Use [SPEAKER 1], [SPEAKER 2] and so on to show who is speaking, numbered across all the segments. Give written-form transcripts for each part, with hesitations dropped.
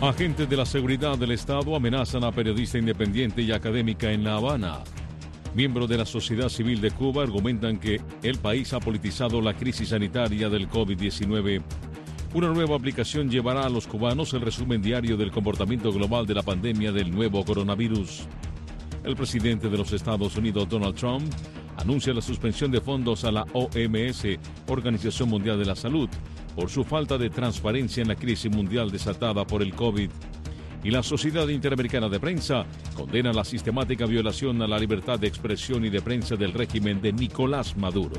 [SPEAKER 1] Agentes de la seguridad del Estado amenazan a periodista independiente y académica en La Habana. Miembros de la sociedad civil de Cuba argumentan que el país ha politizado la crisis sanitaria del COVID-19. Una nueva aplicación llevará a los cubanos el resumen diario del comportamiento global de la pandemia del nuevo coronavirus. El presidente de los Estados Unidos, Donald Trump, anuncia la suspensión de fondos a la OMS, Organización Mundial de la Salud, por su falta de transparencia en la crisis mundial desatada por el COVID. Y la Sociedad Interamericana de Prensa condena la sistemática violación a la libertad de expresión y de prensa del régimen de Nicolás Maduro.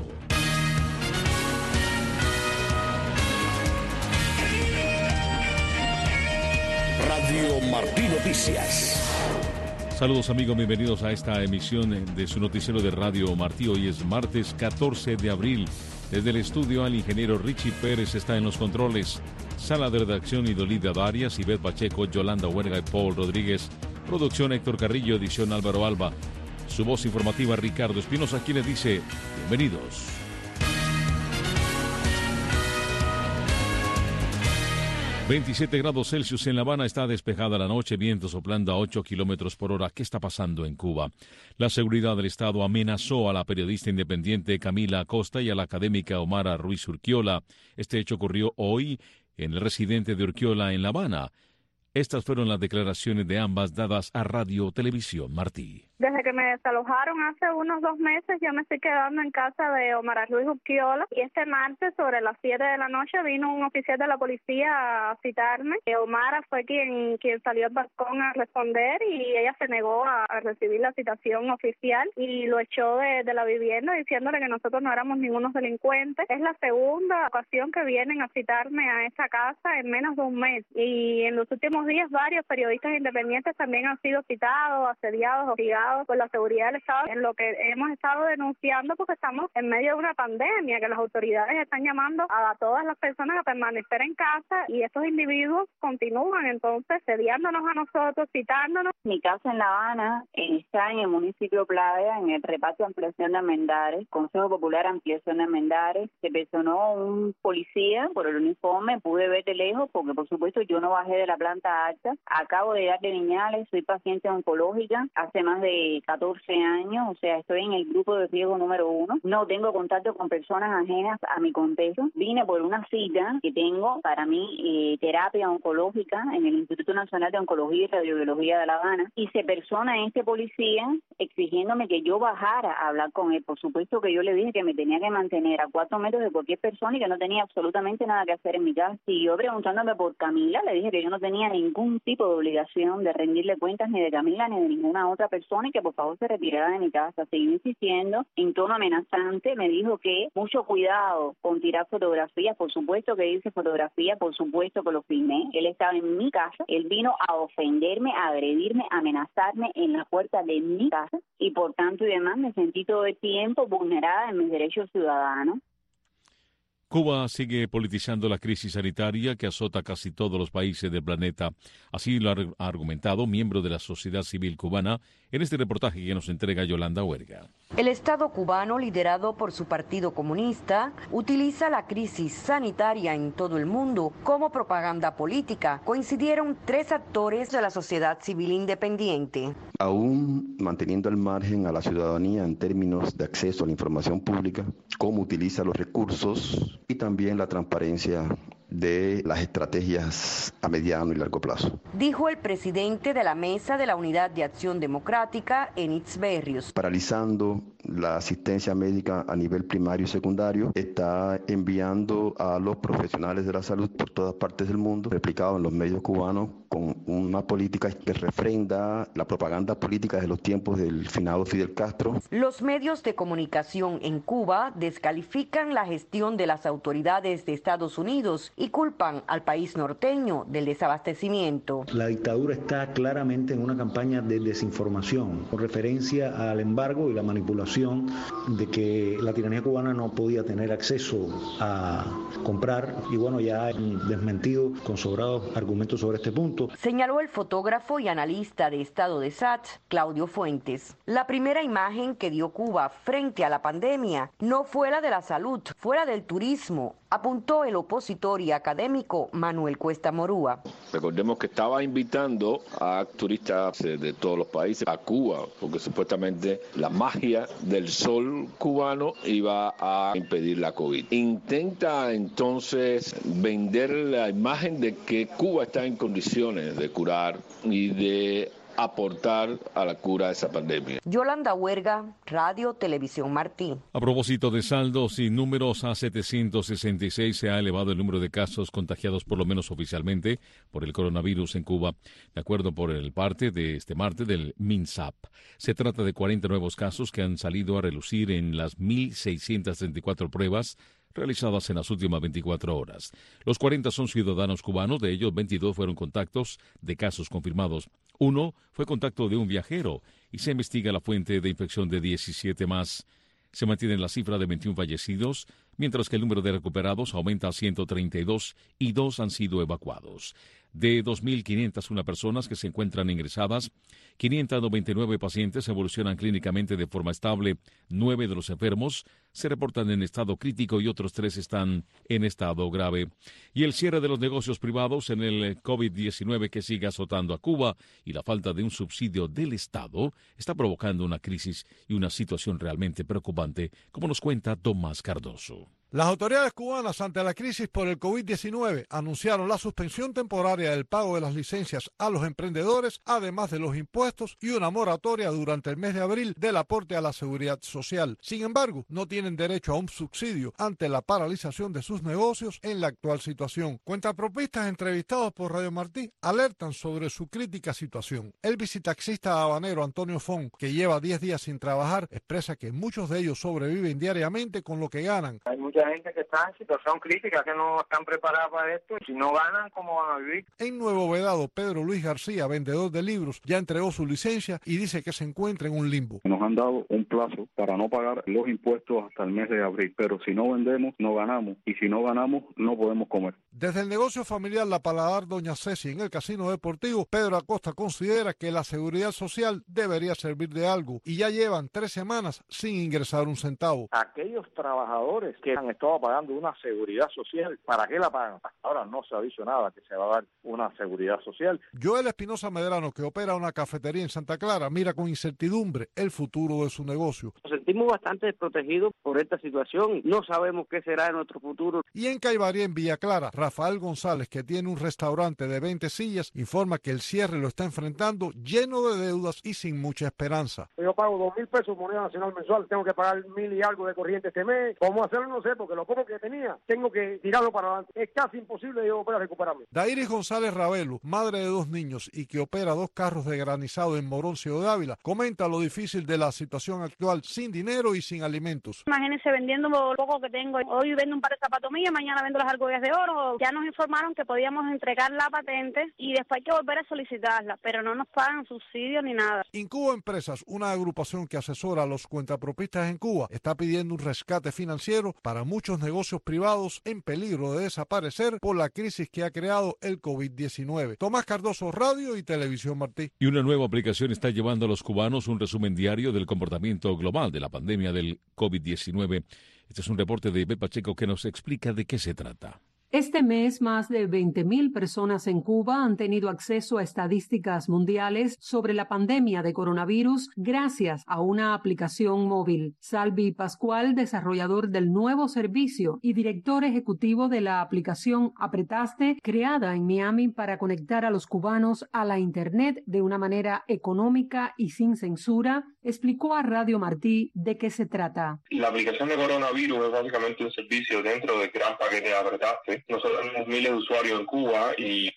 [SPEAKER 2] Radio Martí Noticias.
[SPEAKER 1] Saludos amigos, bienvenidos a esta emisión de su noticiero de Radio Martí. Hoy es martes 14 de abril. Desde el estudio, el ingeniero Richie Pérez está en los controles. Sala de redacción, Idolida Darias, Ivette Pacheco, Yolanda Huerga y Paul Rodríguez. Producción, Héctor Carrillo. Edición, Álvaro Alba. Su voz informativa, Ricardo Espinosa, quien les dice bienvenidos. ...27 grados Celsius en La Habana, está despejada la noche, viento soplando a 8 kilómetros por hora. ¿Qué está pasando en Cuba? La seguridad del Estado amenazó a la periodista independiente Camila Acosta y a la académica Omara Ruiz Urquiola. Este hecho ocurrió hoy en el residente de Urquiola en La Habana. Estas fueron las declaraciones de ambas dadas a Radio Televisión Martí.
[SPEAKER 3] Desde que me desalojaron hace unos 2 meses, yo me estoy quedando en casa de Omara Ruiz Urquiola, y este martes sobre las 7 de la noche vino un oficial de la policía a citarme. Omara fue quien salió al balcón a responder, y ella se negó a recibir la citación oficial y lo echó de la vivienda diciéndole que nosotros no éramos ningunos delincuentes. Es la segunda ocasión que vienen a citarme a esta casa en menos de un mes, y en los últimos días varios periodistas independientes también han sido citados, asediados, hostigados por la seguridad del Estado, en lo que hemos estado denunciando porque estamos en medio de una pandemia, que las autoridades están llamando a todas las personas a permanecer en casa, y estos individuos continúan entonces sediándonos a nosotros, citándonos.
[SPEAKER 4] Mi casa en La Habana está en el municipio Playa, en el reparto Ampliación de Almendares, Consejo Popular Ampliación de Almendares. Se personó un policía por el uniforme, pude ver de lejos porque por supuesto yo no bajé de la planta alta. Acabo de llegar de Viñales, soy paciente oncológica hace más de 14 años, o sea, estoy en el grupo de riesgo número 1. No tengo contacto con personas ajenas a mi contexto. Vine por una cita que tengo para mi terapia oncológica en el Instituto Nacional de Oncología y Radiobiología de La Habana, y se persona este policía exigiéndome que yo bajara a hablar con él. Por supuesto que yo le dije que me tenía que mantener a 4 metros de cualquier persona y que no tenía absolutamente nada que hacer en mi casa. Y yo preguntándome por Camila, le dije que yo no tenía ningún tipo de obligación de rendirle cuentas ni de Camila ni de ninguna otra persona, y que por favor se retirara de mi casa. Seguí insistiendo en tono amenazante. Me dijo que mucho cuidado con tirar fotografías. Por supuesto que hice fotografía, por supuesto que lo filmé. Él estaba en mi casa, él vino a ofenderme, a agredirme, a amenazarme en la puerta de mi casa, y por tanto y demás me sentí todo el tiempo vulnerada en mis derechos ciudadanos.
[SPEAKER 1] Cuba sigue politizando la crisis sanitaria que azota casi todos los países del planeta. Así lo ha argumentado miembro de la sociedad civil cubana en este reportaje que nos entrega Yolanda Huerga.
[SPEAKER 5] El Estado cubano, liderado por su Partido Comunista, utiliza la crisis sanitaria en todo el mundo como propaganda política. Coincidieron 3 actores de la sociedad civil independiente.
[SPEAKER 6] Aún manteniendo al margen a la ciudadanía en términos de acceso a la información pública, cómo utiliza los recursos y también la transparencia de las estrategias a mediano y largo plazo.
[SPEAKER 5] Dijo el presidente de la Mesa de la Unidad de Acción Democrática, Enitz Berrios.
[SPEAKER 6] Paralizando la asistencia médica a nivel primario y secundario, está enviando a los profesionales de la salud por todas partes del mundo, replicado en los medios cubanos, con una política que refrenda la propaganda política de los tiempos del finado Fidel Castro.
[SPEAKER 5] Los medios de comunicación en Cuba descalifican la gestión de las autoridades de Estados Unidos y culpan al país norteño del desabastecimiento.
[SPEAKER 7] La dictadura está claramente en una campaña de desinformación con referencia al embargo y la manipulación discusión de que la tiranía cubana no podía tener acceso a comprar, y bueno, ya han desmentido con sobrados argumentos sobre este punto.
[SPEAKER 5] Señaló el fotógrafo y analista de Estado de SAT, Claudio Fuentes. La primera imagen que dio Cuba frente a la pandemia no fue la de la salud, fue la del turismo, apuntó el opositor y académico Manuel Cuesta Morúa.
[SPEAKER 8] Recordemos que estaba invitando a turistas de todos los países a Cuba, porque supuestamente la magia del sol cubano iba a impedir la COVID. Intenta entonces vender la imagen de que Cuba está en condiciones de curar y de aportar a la cura de esa pandemia.
[SPEAKER 5] Yolanda Huerga, Radio Televisión Martí.
[SPEAKER 1] A propósito de saldos y números, a 766 se ha elevado el número de casos contagiados, por lo menos oficialmente, por el coronavirus en Cuba, de acuerdo por el parte de este martes del MINSAP. Se trata de 40 nuevos casos que han salido a relucir en las 1.634 pruebas realizadas en las últimas 24 horas. Los 40 son ciudadanos cubanos, de ellos 22 fueron contactos de casos confirmados. Uno fue contacto de un viajero y se investiga la fuente de infección de 17 más. Se mantiene la cifra de 21 fallecidos, mientras que el número de recuperados aumenta a 132 y 2 han sido evacuados. De 2.501 personas que se encuentran ingresadas, 599 pacientes evolucionan clínicamente de forma estable, 9 de los enfermos se reportan en estado crítico y otros 3 están en estado grave. Y el cierre de los negocios privados en el COVID-19 que sigue azotando a Cuba y la falta de un subsidio del Estado está provocando una crisis y una situación realmente preocupante, como nos cuenta Tomás Cardoso.
[SPEAKER 9] Las autoridades cubanas, ante la crisis por el COVID-19, anunciaron la suspensión temporaria del pago de las licencias a los emprendedores, además de los impuestos, y una moratoria durante el mes de abril del aporte a la seguridad social. Sin embargo, no tienen derecho a un subsidio ante la paralización de sus negocios en la actual situación. Cuentapropistas entrevistados por Radio Martí alertan sobre su crítica situación. El visitaxista habanero Antonio Fon, que lleva 10 días sin trabajar, expresa que muchos de ellos sobreviven diariamente con lo que ganan.
[SPEAKER 10] Hay mucha gente que está en situación crítica, que no están preparadas para esto, y si no ganan, ¿cómo van a vivir?
[SPEAKER 9] En Nuevo Vedado, Pedro Luis García, vendedor de libros, ya entregó su licencia y dice que se encuentra en un limbo.
[SPEAKER 11] Nos han dado un plazo para no pagar los impuestos hasta el mes de abril, pero si no vendemos, no ganamos, y si no ganamos, no podemos comer.
[SPEAKER 9] Desde el negocio familiar La Paladar Doña Ceci en el Casino Deportivo, Pedro Acosta considera que la seguridad social debería servir de algo y ya llevan 3 semanas sin ingresar un centavo.
[SPEAKER 10] Aquellos trabajadores que han estado pagando una seguridad social, ¿para qué la pagan? Hasta ahora no se ha dicho nada que se va a dar una seguridad social.
[SPEAKER 9] Joel Espinosa Medrano, que opera una cafetería en Santa Clara, mira con incertidumbre el futuro de su negocio.
[SPEAKER 12] Nos sentimos bastante desprotegidos por esta situación. No sabemos qué será de nuestro futuro.
[SPEAKER 9] Y en Caibarí, en Villa Clara, Rafael González, que tiene un restaurante de 20 sillas, informa que el cierre lo está enfrentando lleno de deudas y sin mucha esperanza.
[SPEAKER 10] Yo pago 2.000 pesos moneda nacional mensual, tengo que pagar 1.000 y algo de corriente este mes. ¿Cómo hacerlo? No sé, porque lo poco que tenía, tengo que tirarlo para adelante. Es casi imposible yo poder recuperarme.
[SPEAKER 9] Dairis González Ravelo, madre de 2 niños y que opera 2 carros de granizado en Morón, Ciudad de Ávila, comenta lo difícil de la situación actual, sin dinero y sin alimentos.
[SPEAKER 3] Imagínense vendiendo lo poco que tengo. Hoy vendo un par de zapatos míos, mañana vendo las argollas de oro. Ya nos informaron que podíamos entregar la patente y después hay que volver a solicitarla, pero no nos pagan subsidio ni nada.
[SPEAKER 9] Incuba Empresas, una agrupación que asesora a los cuentapropistas en Cuba, está pidiendo un rescate financiero para muchos negocios privados en peligro de desaparecer por la crisis que ha creado el COVID-19. Tomás Cardoso, Radio y Televisión Martí.
[SPEAKER 1] Y una nueva aplicación está llevando a los cubanos un resumen diario del comportamiento global de la pandemia del COVID-19. Este es un reporte de Ivette Pacheco que nos explica de qué se trata.
[SPEAKER 13] Este mes, más de 20.000 personas en Cuba han tenido acceso a estadísticas mundiales sobre la pandemia de coronavirus gracias a una aplicación móvil. Salvi Pascual, desarrollador del nuevo servicio y director ejecutivo de la aplicación Apretaste, creada en Miami para conectar a los cubanos a la Internet de una manera económica y sin censura, explicó a Radio Martí de qué se trata.
[SPEAKER 14] La aplicación de coronavirus es básicamente un servicio dentro del gran paquete de Apretaste. Nosotros tenemos miles de usuarios en Cuba y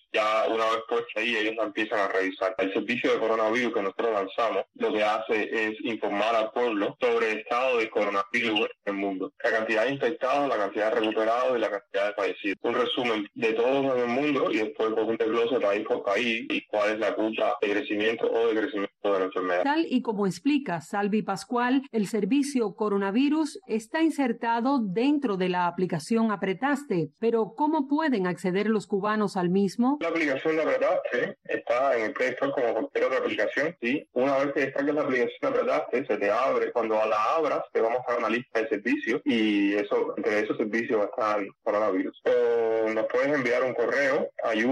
[SPEAKER 14] Ya una vez puesta ahí, ellos la empiezan a revisar. El servicio de coronavirus que nosotros lanzamos lo que hace es informar al pueblo sobre el estado de coronavirus en el mundo. La cantidad de infectados, la cantidad de recuperados y la cantidad de fallecidos. Un resumen de todos en el mundo y después con un desglose país por país y cuál es la curva de crecimiento o decrecimiento de la enfermedad.
[SPEAKER 13] Tal y como explica Salvi Pascual, el servicio coronavirus está insertado dentro de la aplicación Apretaste, pero ¿cómo pueden acceder los cubanos al mismo?
[SPEAKER 14] La aplicación de Apretaste está en el Play Store como cualquier otra aplicación. ¿Sí? Una vez que descargas la aplicación de Apretaste, se te abre. Cuando la abras, te vamos a dar una lista de servicios y entre esos servicios va a estar el coronavirus. Nos puedes enviar un correo,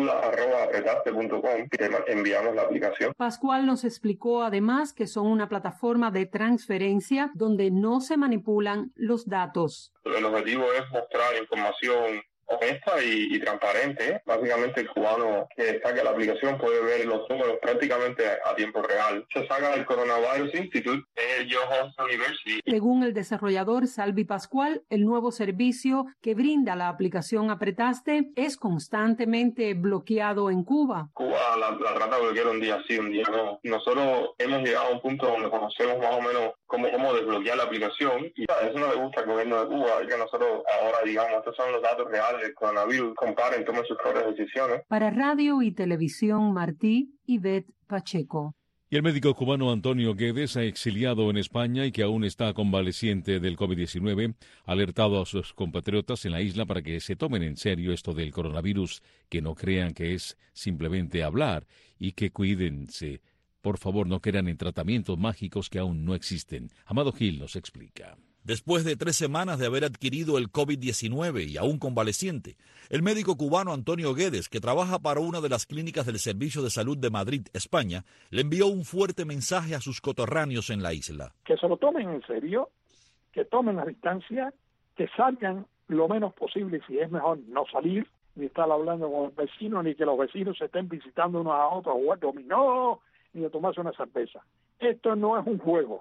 [SPEAKER 14] ayuda@apretaste.com, y te enviamos la aplicación.
[SPEAKER 13] Pascual nos explicó además que son una plataforma de transferencia donde no se manipulan los datos.
[SPEAKER 14] El objetivo es mostrar información honesta y transparente. Básicamente el cubano que descarga la aplicación puede ver los números prácticamente a tiempo real. Se saca del Coronavirus Institute, el Johns Hopkins University.
[SPEAKER 13] Según el desarrollador Salvi Pascual, el nuevo servicio que brinda la aplicación Apretaste es constantemente bloqueado en Cuba.
[SPEAKER 14] Cuba la trata de bloquear un día sí, un día no. Nosotros hemos llegado a un punto donde conocemos más o menos cómo desbloquear la aplicación y eso no le gusta al gobierno de Cuba, y que nosotros ahora digamos, estos son los datos reales del coronavirus, comparen, tomen sus propias decisiones.
[SPEAKER 13] Para Radio y Televisión Martí, Ivette Pacheco.
[SPEAKER 1] Y el médico cubano Antonio Guedes, exiliado en España y que aún está convaleciente del COVID-19, ha alertado a sus compatriotas en la isla para que se tomen en serio esto del coronavirus, que no crean que es simplemente hablar y que cuídense. Por favor, no crean en tratamientos mágicos que aún no existen. Amado Gil nos explica.
[SPEAKER 15] Después de 3 semanas de haber adquirido el COVID-19 y aún convaleciente, el médico cubano Antonio Guedes, que trabaja para una de las clínicas del Servicio de Salud de Madrid, España, le envió un fuerte mensaje a sus coterráneos en la isla.
[SPEAKER 16] Que se lo tomen en serio, que tomen la distancia, que salgan lo menos posible, si es mejor no salir, ni estar hablando con los vecinos, ni que los vecinos se estén visitando unos a otros, a jugar dominó, ni a tomarse una cerveza. Esto no es un juego.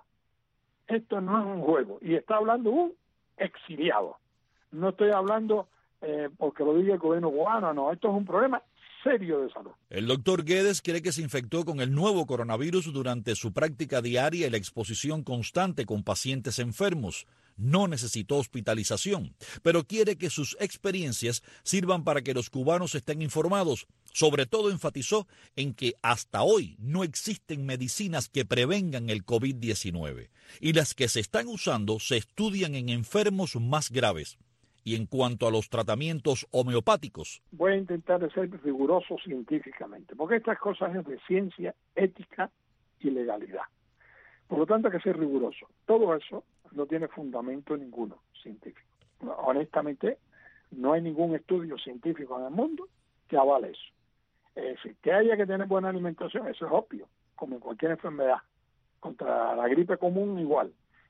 [SPEAKER 16] Esto no es un juego. Y está hablando un exiliado. No estoy hablando porque lo diga el gobierno cubano, no. Esto es un problema serio de salud.
[SPEAKER 15] El doctor Guedes cree que se infectó con el nuevo coronavirus durante su práctica diaria y la exposición constante con pacientes enfermos. No necesitó hospitalización, pero quiere que sus experiencias sirvan para que los cubanos estén informados. Sobre todo enfatizó en que hasta hoy no existen medicinas que prevengan el COVID-19 y las que se están usando se estudian en enfermos más graves. Y en cuanto a los tratamientos homeopáticos,
[SPEAKER 16] voy a intentar ser riguroso científicamente, porque estas cosas es de ciencia, ética y legalidad. Por lo tanto hay que ser riguroso. Todo eso no tiene fundamento ninguno científico. Honestamente, no hay ningún estudio científico en el mundo que avale eso. Es decir, que haya que tener buena alimentación, eso es obvio, como en cualquier enfermedad. Contra la gripe común igual.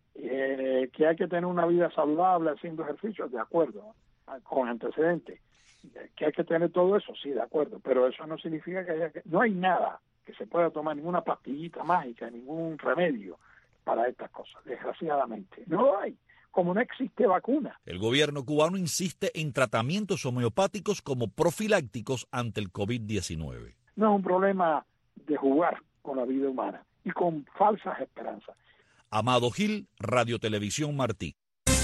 [SPEAKER 16] Que hay que tener una vida saludable haciendo ejercicio, de acuerdo, con antecedentes. Que hay que tener todo eso, sí, de acuerdo, pero eso no significa que no hay nada que se pueda tomar, ninguna pastillita mágica, ningún remedio para estas cosas, desgraciadamente. No lo hay, como no existe vacuna.
[SPEAKER 15] El gobierno cubano insiste en tratamientos homeopáticos como profilácticos ante el COVID-19.
[SPEAKER 16] No es un problema de jugar con la vida humana y con falsas esperanzas.
[SPEAKER 15] Amado Gil, Radio Televisión Martí.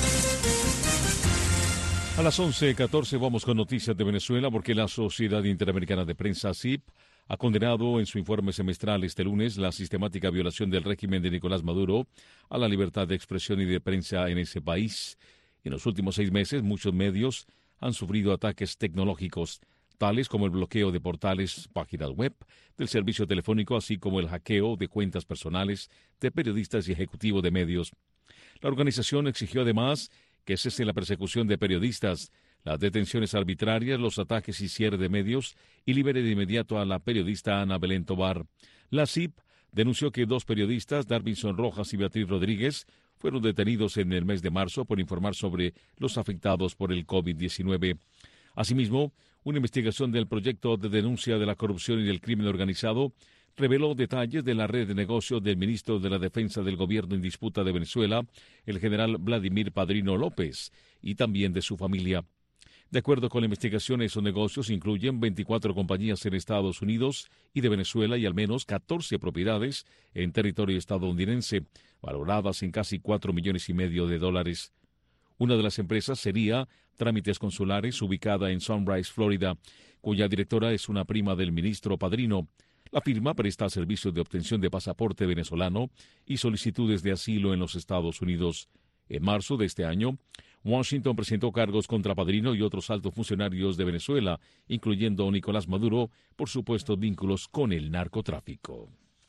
[SPEAKER 1] A las 11:14 vamos con noticias de Venezuela porque la Sociedad Interamericana de Prensa, SIP, ha condenado en su informe semestral este lunes la sistemática violación del régimen de Nicolás Maduro a la libertad de expresión y de prensa en ese país. En los últimos 6 meses, muchos medios han sufrido ataques tecnológicos, tales como el bloqueo de portales, páginas web, del servicio telefónico, así como el hackeo de cuentas personales de periodistas y ejecutivos de medios. La organización exigió además que cese la persecución de periodistas, las detenciones arbitrarias, los ataques y cierre de medios y libere de inmediato a la periodista Ana Belén Tobar. La CIP denunció que 2 periodistas, Darvinson Rojas y Beatriz Rodríguez, fueron detenidos en el mes de marzo por informar sobre los afectados por el COVID-19. Asimismo, una investigación del proyecto de denuncia de la corrupción y del crimen organizado reveló detalles de la red de negocios del ministro de la Defensa del Gobierno en disputa de Venezuela, el general Vladimir Padrino López, y también de su familia. De acuerdo con la investigación, esos negocios incluyen 24 compañías en Estados Unidos y de Venezuela y al menos 14 propiedades en territorio estadounidense, valoradas en casi $4,5 millones. Una de las empresas sería Trámites Consulares, ubicada en Sunrise, Florida, cuya directora es una prima del ministro padrino. La firma presta servicios de obtención de pasaporte venezolano y solicitudes de asilo en los Estados Unidos. En marzo de este año, Washington presentó cargos contra Padrino y otros altos funcionarios de Venezuela, incluyendo a Nicolás Maduro, por supuestos vínculos con el narcotráfico.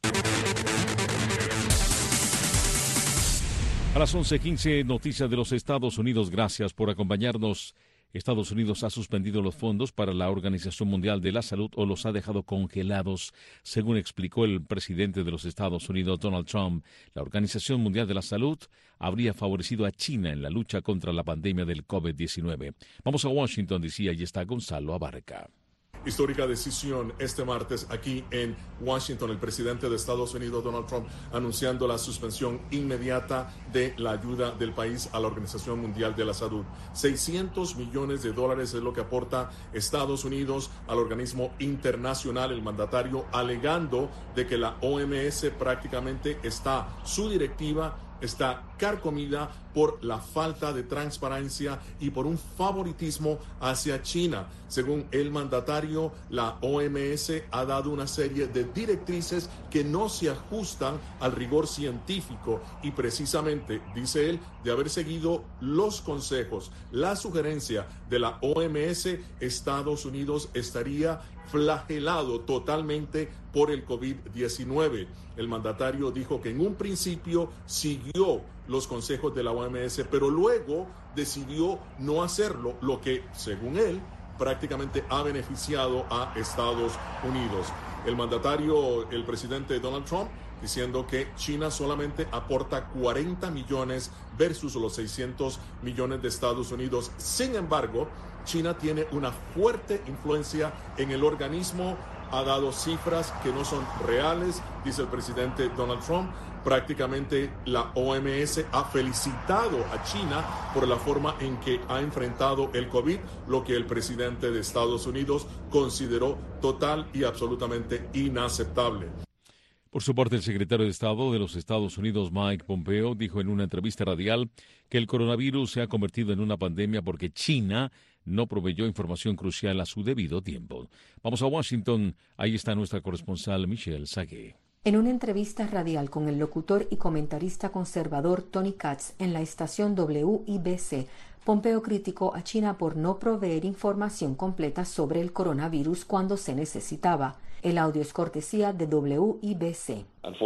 [SPEAKER 1] A las 11:15, noticias de los Estados Unidos. Gracias por acompañarnos. Estados Unidos ha suspendido los fondos para la Organización Mundial de la Salud o los ha dejado congelados, según explicó el presidente de los Estados Unidos, Donald Trump. La Organización Mundial de la Salud habría favorecido a China en la lucha contra la pandemia del COVID-19. Vamos a Washington, D.C., allí está Gonzalo Abarca.
[SPEAKER 17] Histórica decisión este martes aquí en Washington. El presidente de Estados Unidos, Donald Trump, anunciando la suspensión inmediata de la ayuda del país a la Organización Mundial de la Salud. $600 millones es lo que aporta Estados Unidos al organismo internacional. El mandatario alegando de que la OMS prácticamente su directiva está carcomida por la falta de transparencia y por un favoritismo hacia China. Según el mandatario, la OMS ha dado una serie de directrices que no se ajustan al rigor científico y precisamente, dice él, de haber seguido los consejos, la sugerencia de la OMS, Estados Unidos estaría flagelado totalmente por el COVID-19. El mandatario dijo que en un principio siguió los consejos de la OMS, pero luego decidió no hacerlo, lo que, según él, prácticamente ha beneficiado a Estados Unidos. El mandatario, el presidente Donald Trump, diciendo que China solamente aporta 40 millones versus los 600 millones de Estados Unidos. Sin embargo, China tiene una fuerte influencia en el organismo, ha dado cifras que no son reales, dice el presidente Donald Trump. Prácticamente la OMS ha felicitado a China por la forma en que ha enfrentado el COVID, lo que el presidente de Estados Unidos consideró total y absolutamente inaceptable.
[SPEAKER 1] Por su parte, el secretario de Estado de los Estados Unidos, Mike Pompeo, dijo en una entrevista radial que el coronavirus se ha convertido en una pandemia porque China no proveyó información crucial a su debido tiempo. Vamos a Washington. Ahí está nuestra corresponsal Michelle Sagué.
[SPEAKER 18] En una entrevista radial con el locutor y comentarista conservador Tony Katz en la estación WIBC, Pompeo criticó a China por no proveer información completa sobre el coronavirus cuando se necesitaba. El audio es cortesía de WIBC.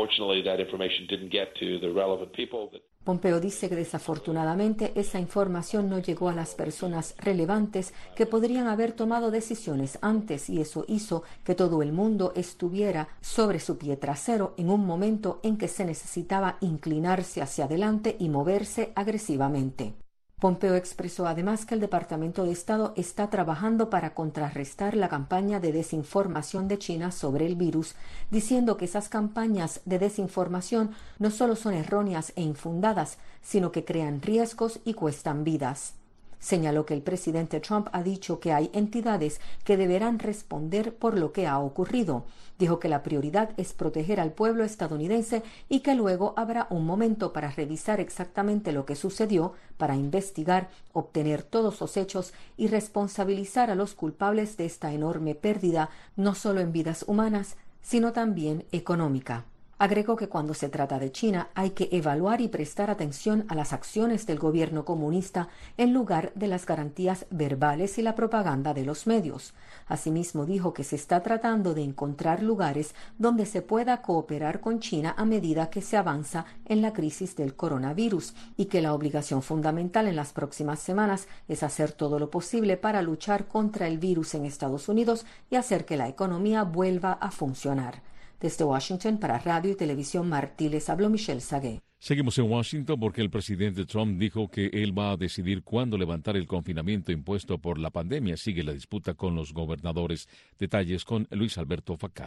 [SPEAKER 18] Pompeo dice que desafortunadamente esa información no llegó a las personas relevantes que podrían haber tomado decisiones antes y eso hizo que todo el mundo estuviera sobre su pie trasero en un momento en que se necesitaba inclinarse hacia adelante y moverse agresivamente. Pompeo expresó además que el Departamento de Estado está trabajando para contrarrestar la campaña de desinformación de China sobre el virus, diciendo que esas campañas de desinformación no solo son erróneas e infundadas, sino que crean riesgos y cuestan vidas. Señaló que el presidente Trump ha dicho que hay entidades que deberán responder por lo que ha ocurrido. Dijo que la prioridad es proteger al pueblo estadounidense y que luego habrá un momento para revisar exactamente lo que sucedió, para investigar, obtener todos los hechos y responsabilizar a los culpables de esta enorme pérdida, no solo en vidas humanas, sino también económica. Agregó que cuando se trata de China hay que evaluar y prestar atención a las acciones del gobierno comunista en lugar de las garantías verbales y la propaganda de los medios. Asimismo, dijo que se está tratando de encontrar lugares donde se pueda cooperar con China a medida que se avanza en la crisis del coronavirus y que la obligación fundamental en las próximas semanas es hacer todo lo posible para luchar contra el virus en Estados Unidos y hacer que la economía vuelva a funcionar. Desde Washington para Radio y Televisión Martí les habló Michelle Sagué.
[SPEAKER 1] Seguimos en Washington porque el presidente Trump dijo que él va a decidir cuándo levantar el confinamiento impuesto por la pandemia. Sigue la disputa con los gobernadores. Detalles con Luis Alberto Facal.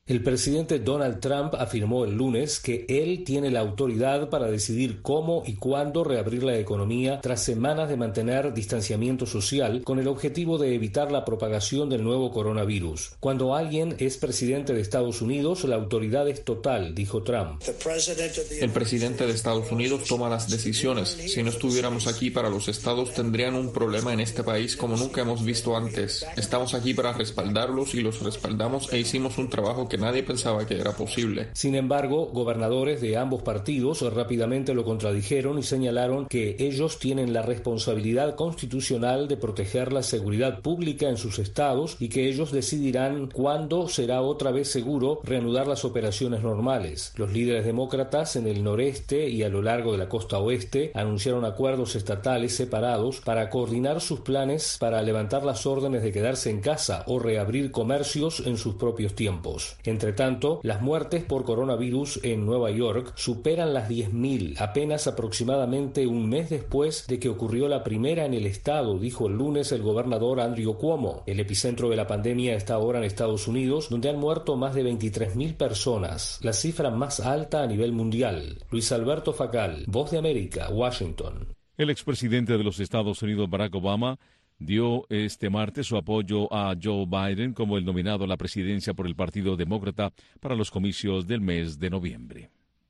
[SPEAKER 19] El presidente Donald Trump afirmó el lunes que él tiene la autoridad para decidir cómo y cuándo reabrir la economía tras semanas de mantener distanciamiento social con el objetivo de evitar la propagación del nuevo coronavirus. Cuando alguien es presidente de Estados Unidos, la autoridad es total, dijo Trump.
[SPEAKER 20] El presidente de Estados Unidos toma las decisiones. Si no estuviéramos aquí para los estados, tendrían un problema en este país como nunca hemos visto antes. Estamos aquí para respaldarlos y los respaldamos e hicimos un trabajo que nadie pensaba que era posible.
[SPEAKER 19] Sin embargo, gobernadores de ambos partidos rápidamente lo contradijeron y señalaron que ellos tienen la responsabilidad constitucional de proteger la seguridad pública en sus estados y que ellos decidirán cuándo será otra vez seguro reanudar las operaciones normales. Los líderes demócratas en el noreste y a lo largo de la costa oeste anunciaron acuerdos estatales separados para coordinar sus planes para levantar las órdenes de quedarse en casa o reabrir comercios en sus propios tiempos. Entre tanto, las muertes por coronavirus en Nueva York superan las 10.000, apenas aproximadamente un mes después de que ocurrió la primera en el estado, dijo el lunes el gobernador Andrew Cuomo. El epicentro de la pandemia está ahora en Estados Unidos, donde han muerto más de 23.000 personas, la cifra más alta a nivel mundial. Luis Alberto Facal, Voz de América, Washington.
[SPEAKER 1] El expresidente de los Estados Unidos, Barack Obama, dio este martes su apoyo a Joe Biden como el nominado a la presidencia por el Partido Demócrata para los comicios del mes de noviembre.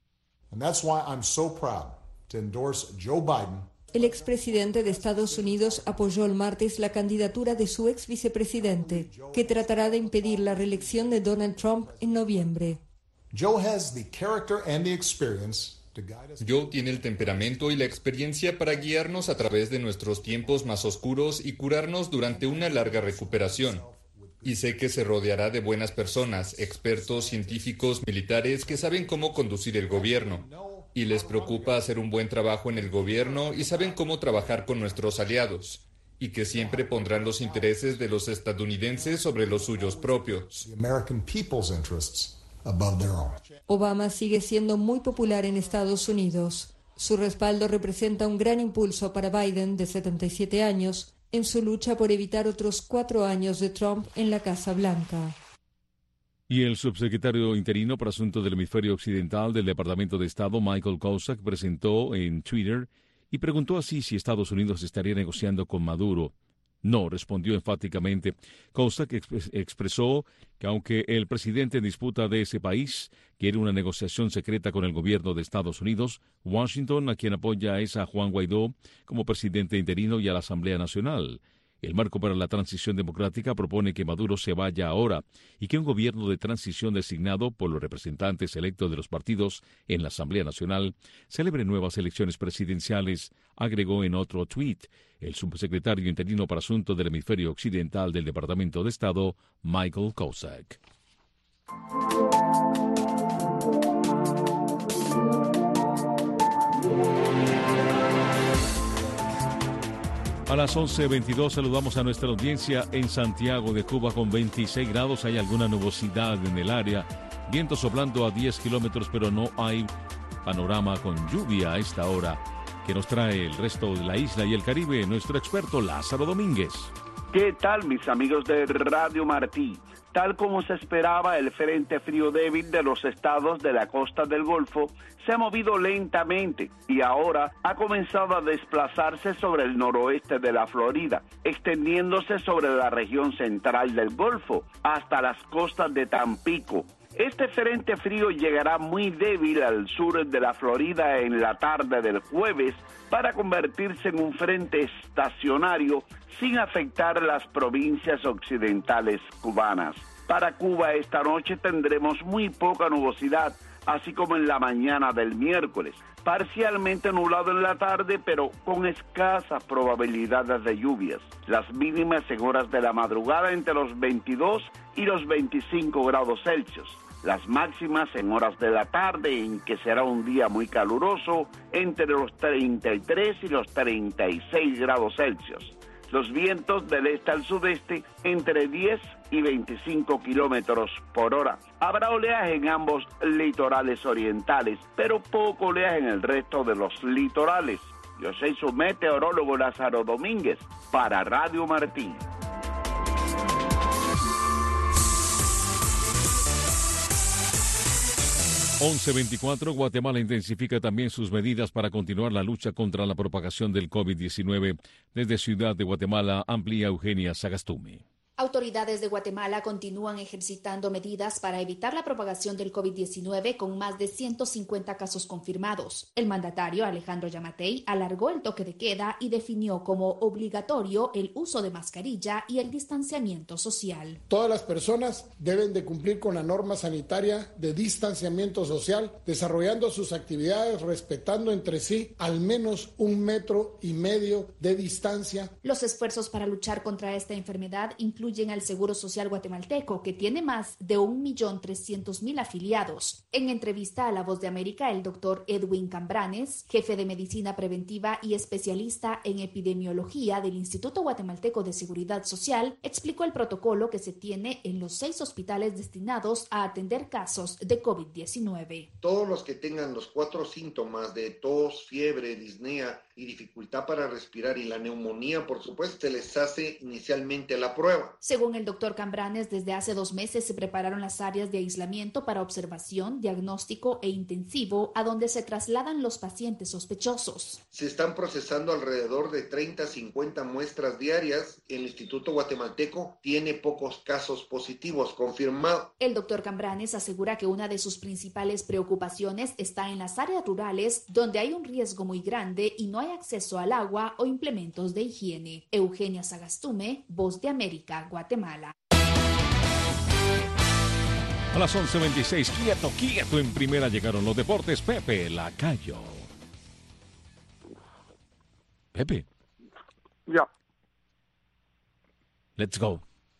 [SPEAKER 21] El expresidente de Estados Unidos apoyó el martes la candidatura de su ex vicepresidente, que tratará de impedir la reelección de Donald Trump en noviembre.
[SPEAKER 22] Joe tiene el temperamento y la experiencia para guiarnos a través de nuestros tiempos más oscuros y curarnos durante una larga recuperación. Y sé que se rodeará de buenas personas, expertos, científicos, militares que saben cómo conducir el gobierno. Y les preocupa hacer un buen trabajo en el gobierno y saben cómo trabajar con nuestros aliados. Y que siempre pondrán los intereses de los estadounidenses sobre los suyos propios.
[SPEAKER 21] Obama sigue siendo muy popular en Estados Unidos. Su respaldo representa un gran impulso para Biden, de 77 años, en su lucha por evitar otros 4 años de Trump en la Casa Blanca.
[SPEAKER 1] Y el subsecretario interino para Asuntos del Hemisferio Occidental del Departamento de Estado, Michael Kozak, presentó en Twitter y preguntó así si Estados Unidos estaría negociando con Maduro. No, respondió enfáticamente. Kozak expresó que aunque el presidente en disputa de ese país quiere una negociación secreta con el gobierno de Estados Unidos, Washington a quien apoya es a Juan Guaidó como presidente interino y a la Asamblea Nacional. El Marco para la Transición Democrática propone que Maduro se vaya ahora y que un gobierno de transición designado por los representantes electos de los partidos en la Asamblea Nacional celebre nuevas elecciones presidenciales, agregó en otro tuit el subsecretario interino para Asuntos del Hemisferio Occidental del Departamento de Estado, Michael Kozak. A las 11:22 saludamos a nuestra audiencia en Santiago de Cuba con 26 grados. Hay alguna nubosidad en el área, viento soplando a 10 kilómetros, pero no hay panorama con lluvia a esta hora. Que nos trae el resto de la isla y el Caribe, nuestro experto Lázaro Domínguez.
[SPEAKER 12] ¿Qué tal, mis amigos de Radio Martí? Tal como se esperaba, el frente frío débil de los estados de la costa del Golfo se ha movido lentamente y ahora ha comenzado a desplazarse sobre el noroeste de la Florida, extendiéndose sobre la región central del Golfo hasta las costas de Tampico. Este frente frío llegará muy débil al sur de la Florida en la tarde del jueves para convertirse en un frente estacionario sin afectar las provincias occidentales cubanas. Para Cuba esta noche tendremos muy poca nubosidad, así como en la mañana del miércoles. Parcialmente nublado en la tarde, pero con escasas probabilidades de lluvias. Las mínimas en horas de la madrugada entre los 22 y los 25 grados Celsius. Las máximas en horas de la tarde, en que será un día muy caluroso, entre los 33 y los 36 grados Celsius. Los vientos del este al sudeste entre 10 y 25 kilómetros por hora. Habrá oleaje en ambos litorales orientales, pero poco oleaje en el resto de los litorales. Yo soy su meteorólogo Lázaro Domínguez para Radio Martí.
[SPEAKER 1] 11:24, Guatemala intensifica también sus medidas para continuar la lucha contra la propagación del COVID-19. Desde Ciudad de Guatemala, amplía Eugenia Sagastume.
[SPEAKER 2] Autoridades de Guatemala continúan ejercitando medidas para evitar la propagación del COVID-19 con más de 150 casos confirmados. El mandatario Alejandro Yamatei alargó el toque de queda y definió como obligatorio el uso de mascarilla y el distanciamiento social.
[SPEAKER 4] Todas las personas deben de cumplir con la norma sanitaria de distanciamiento social, desarrollando sus actividades respetando entre sí al menos 1,5 metros de distancia.
[SPEAKER 2] Los esfuerzos para luchar contra esta enfermedad incluyen al Seguro Social Guatemalteco, que tiene más de 1.300.000 afiliados. En entrevista a La Voz de América, el doctor Edwin Cambranes, jefe de Medicina Preventiva y especialista en epidemiología del Instituto Guatemalteco de Seguridad Social, explicó el protocolo que se tiene en los 6 hospitales destinados a atender casos de COVID-19.
[SPEAKER 23] Todos los que tengan los 4 síntomas de tos, fiebre, disnea y dificultad para respirar y la neumonía, por supuesto, se les hace inicialmente la prueba.
[SPEAKER 2] Según el doctor Cambranes, desde hace 2 meses se prepararon las áreas de aislamiento para observación, diagnóstico e intensivo, a donde se trasladan los pacientes sospechosos.
[SPEAKER 23] Se están procesando alrededor de 30 a 50 muestras diarias. El Instituto Guatemalteco tiene pocos casos positivos confirmados.
[SPEAKER 2] El doctor Cambranes asegura que una de sus principales preocupaciones está en las áreas rurales, donde hay un riesgo muy grande y no hay acceso al agua o implementos de higiene. Eugenia Sagastume, Voz de América, Guatemala.
[SPEAKER 1] A las 11:26, quieto en primera llegaron los deportes. Pepe Lacayo. Pepe.
[SPEAKER 10] Ya.
[SPEAKER 1] Let's go.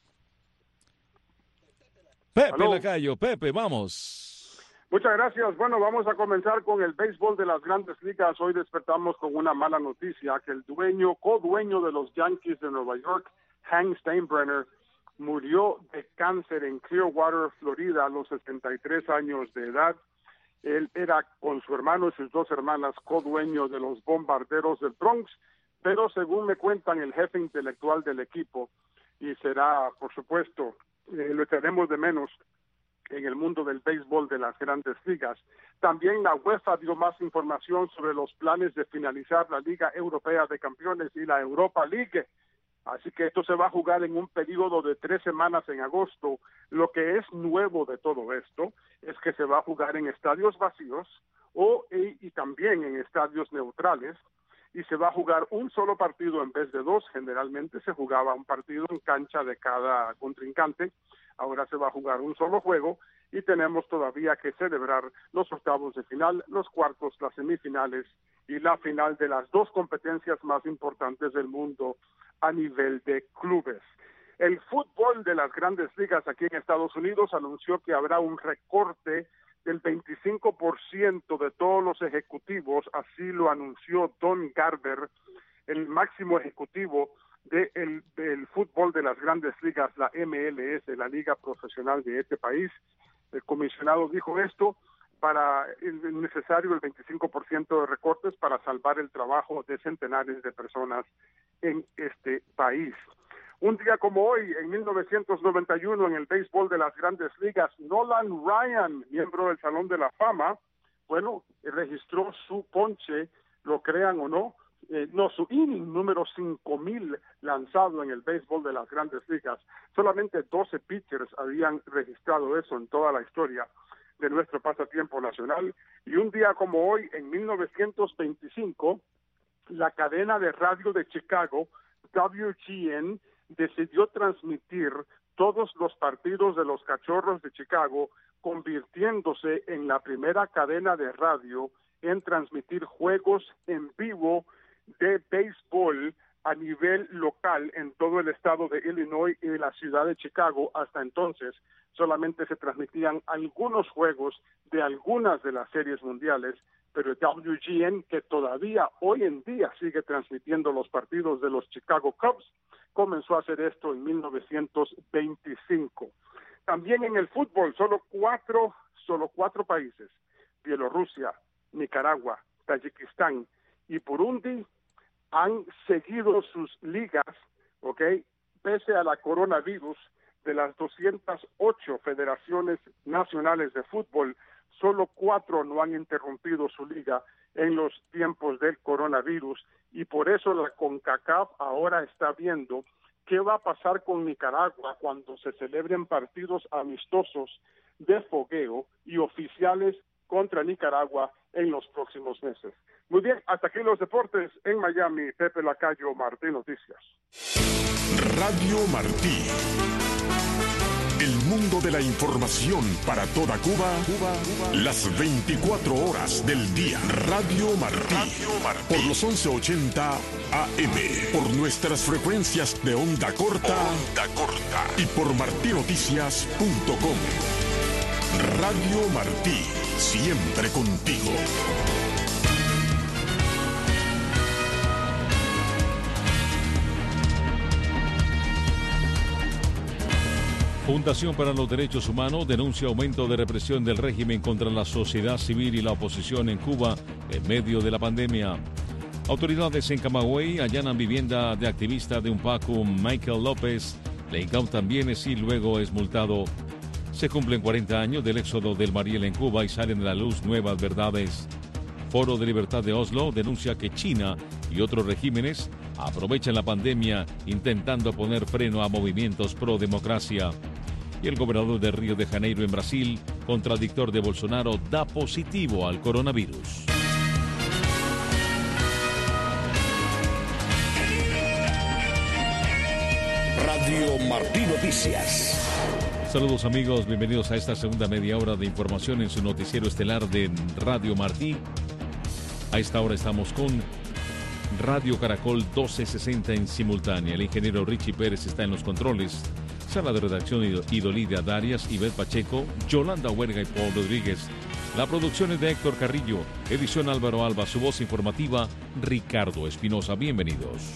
[SPEAKER 1] Pepe
[SPEAKER 10] Hello.
[SPEAKER 1] Lacayo, Pepe, vamos.
[SPEAKER 10] Muchas gracias. Bueno, vamos a comenzar con el béisbol de las Grandes Ligas. Hoy despertamos con una mala noticia, que el codueño de los Yankees de Nueva York, Hank Steinbrenner, murió de cáncer en Clearwater, Florida, a los 63 años de edad. Él era, con su hermano y sus 2 hermanas, codueño de los Bombarderos del Bronx, pero según me cuentan, el jefe intelectual del equipo, y será, por supuesto, lo echaremos de menos en el mundo del béisbol de las Grandes Ligas. También la UEFA dio más información sobre los planes de finalizar la Liga Europea de Campeones y la Europa League. Así que esto se va a jugar en un periodo de 3 semanas en agosto. Lo que es nuevo de todo esto es que se va a jugar en estadios vacíos y también en estadios neutrales, y se va a jugar un solo partido en vez de 2. Generalmente se jugaba un partido en cancha de cada contrincante. Ahora se va a jugar un solo juego y tenemos todavía que celebrar los octavos de final, los cuartos, las semifinales y la final de las 2 competencias más importantes del mundo a nivel de clubes. El fútbol de las Grandes Ligas aquí en Estados Unidos anunció que habrá un recorte del 25% de todos los ejecutivos. Así lo anunció Don Garber, el máximo ejecutivo del fútbol de las Grandes Ligas, la MLS, la liga profesional de este país. El comisionado dijo esto: es necesario el 25% de recortes para salvar el trabajo de centenares de personas en este país. Un día como hoy, en 1991, en el béisbol de las Grandes Ligas, Nolan Ryan, miembro del Salón de la Fama, registró su ponche, lo crean o no, su inning número 5,000 lanzado en el béisbol de las Grandes Ligas. Solamente 12 pitchers habían registrado eso en toda la historia de nuestro pasatiempo nacional. Y un día como hoy, en 1925, la cadena de radio de Chicago, WGN, decidió transmitir todos los partidos de los Cachorros de Chicago, convirtiéndose en la primera cadena de radio en transmitir juegos en vivo de béisbol a nivel local en todo el estado de Illinois y la ciudad de Chicago. Hasta entonces solamente se transmitían algunos juegos de algunas de las series mundiales, pero WGN, que todavía hoy en día sigue transmitiendo los partidos de los Chicago Cubs, comenzó a hacer esto en 1925. También en el fútbol, solo cuatro países, Bielorrusia, Nicaragua, Tayikistán y Burundi, han seguido sus ligas, pese a la coronavirus. De las 208 federaciones nacionales de fútbol, solo 4 no han interrumpido su liga en los tiempos del coronavirus, y por eso la CONCACAF ahora está viendo qué va a pasar con Nicaragua cuando se celebren partidos amistosos de fogueo y oficiales contra Nicaragua en los próximos meses. Muy bien, hasta aquí los deportes en Miami. Pepe Lacayo, Martí Noticias.
[SPEAKER 6] Radio Martí. El mundo de la información para toda Cuba, las 24 horas del día. Radio Martí. Por los 1180 AM. Por nuestras frecuencias de onda corta. Y por martinoticias.com. Radio Martí. Siempre contigo.
[SPEAKER 1] Fundación para los Derechos Humanos denuncia aumento de represión del régimen contra la sociedad civil y la oposición en Cuba en medio de la pandemia. Autoridades en Camagüey allanan vivienda de activista de UNPACU Michael López, le incautan bienes y luego es multado. Se cumplen 40 años del éxodo del Mariel en Cuba y salen a la luz nuevas verdades. Foro de Libertad de Oslo denuncia que China y otros regímenes aprovechan la pandemia intentando poner freno a movimientos pro democracia. Y el gobernador de Río de Janeiro en Brasil, contradictor de Bolsonaro, da positivo al coronavirus.
[SPEAKER 6] Radio Martí Noticias.
[SPEAKER 1] Saludos amigos, bienvenidos a esta segunda media hora de información en su noticiero estelar de Radio Martí. A esta hora estamos con Radio Caracol 1260 en simultánea. El ingeniero Richie Pérez está en los controles. Sala de redacción Idolida Darias, Ivette Pacheco, Yolanda Huerga y Paul Rodríguez. La producción es de Héctor Carrillo. Edición Álvaro Alba. Su voz informativa, Ricardo Espinosa. Bienvenidos.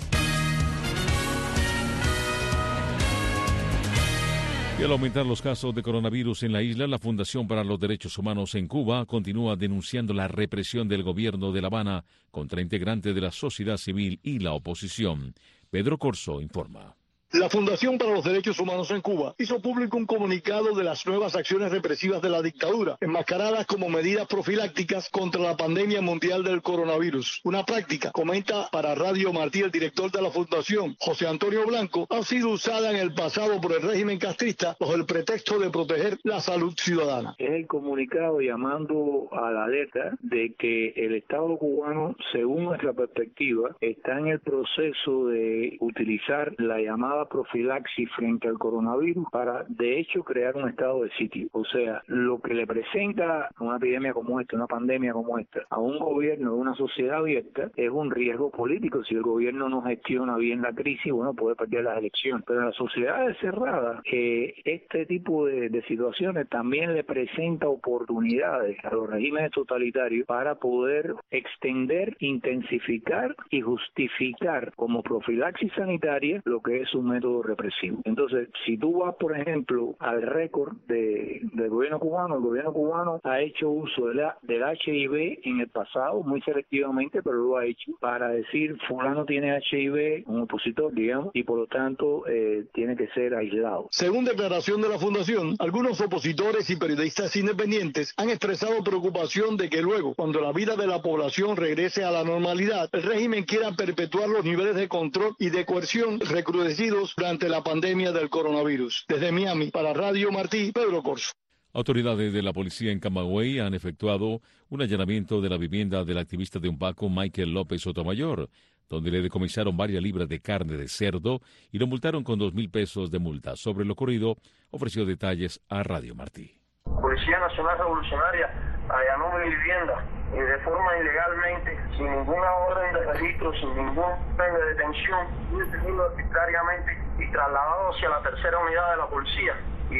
[SPEAKER 1] Y al aumentar los casos de coronavirus en la isla, la Fundación para los Derechos Humanos en Cuba continúa denunciando la represión del gobierno de La Habana contra integrantes de la sociedad civil y la oposición. Pedro Corso informa.
[SPEAKER 7] La Fundación para los Derechos Humanos en Cuba hizo público un comunicado de las nuevas acciones represivas de la dictadura, enmascaradas como medidas profilácticas contra la pandemia mundial del coronavirus. Una práctica, comenta para Radio Martí el director de la Fundación, José Antonio Blanco, ha sido usada en el pasado por el régimen castrista bajo el pretexto de proteger la salud ciudadana.
[SPEAKER 8] Es el comunicado llamando a la alerta de que el Estado cubano, según nuestra perspectiva, está en el proceso de utilizar la llamada profilaxis frente al coronavirus para, de hecho, crear un estado de sitio. O sea, lo que le presenta una epidemia como esta, una pandemia como esta, a un gobierno de una sociedad abierta, es un riesgo político. Si el gobierno no gestiona bien la crisis, bueno, puede perder las elecciones. Pero en las sociedades cerradas, este tipo de situaciones también le presenta oportunidades a los regímenes totalitarios para poder extender, intensificar y justificar como profilaxis sanitaria lo que es un método represivo. Entonces, si tú vas, por ejemplo, al récord del gobierno cubano, el gobierno cubano ha hecho uso del HIV en el pasado, muy selectivamente, pero lo ha hecho, para decir, fulano tiene HIV, un opositor, digamos, y por lo tanto tiene que ser aislado.
[SPEAKER 7] Según declaración de la Fundación, algunos opositores y periodistas independientes han expresado preocupación de que luego, cuando la vida de la población regrese a la normalidad, el régimen quiera perpetuar los niveles de control y de coerción recrudecidos durante la pandemia del coronavirus. Desde Miami, para Radio Martí, Pedro Corso.
[SPEAKER 1] Autoridades de la policía en Camagüey han efectuado un allanamiento de la vivienda del activista de UNPACU Michael López Sotomayor, donde le decomisaron varias libras de carne de cerdo y lo multaron con 2,000 pesos de multa. Sobre lo ocurrido, ofreció detalles a Radio Martí.
[SPEAKER 24] Policía Nacional Revolucionaria allanó mi vivienda y de forma ilegalmente, sin ninguna orden de registro, sin ningún orden de detención, fui detenido arbitrariamente y trasladado hacia la tercera unidad de la policía.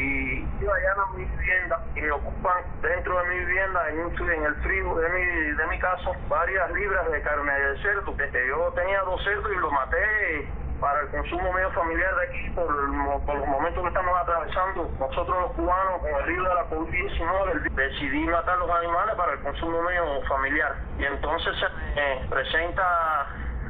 [SPEAKER 24] Y allanan mi vivienda y me ocupan dentro de mi vivienda, en el frigo de mi casa, varias libras de carne de cerdo. Yo tenía 2 cerdos y los maté para el consumo medio familiar de aquí por los momentos que estamos atravesando. Nosotros los cubanos, con el riesgo de la COVID-19, decidí matar los animales para el consumo medio familiar. Y entonces se presenta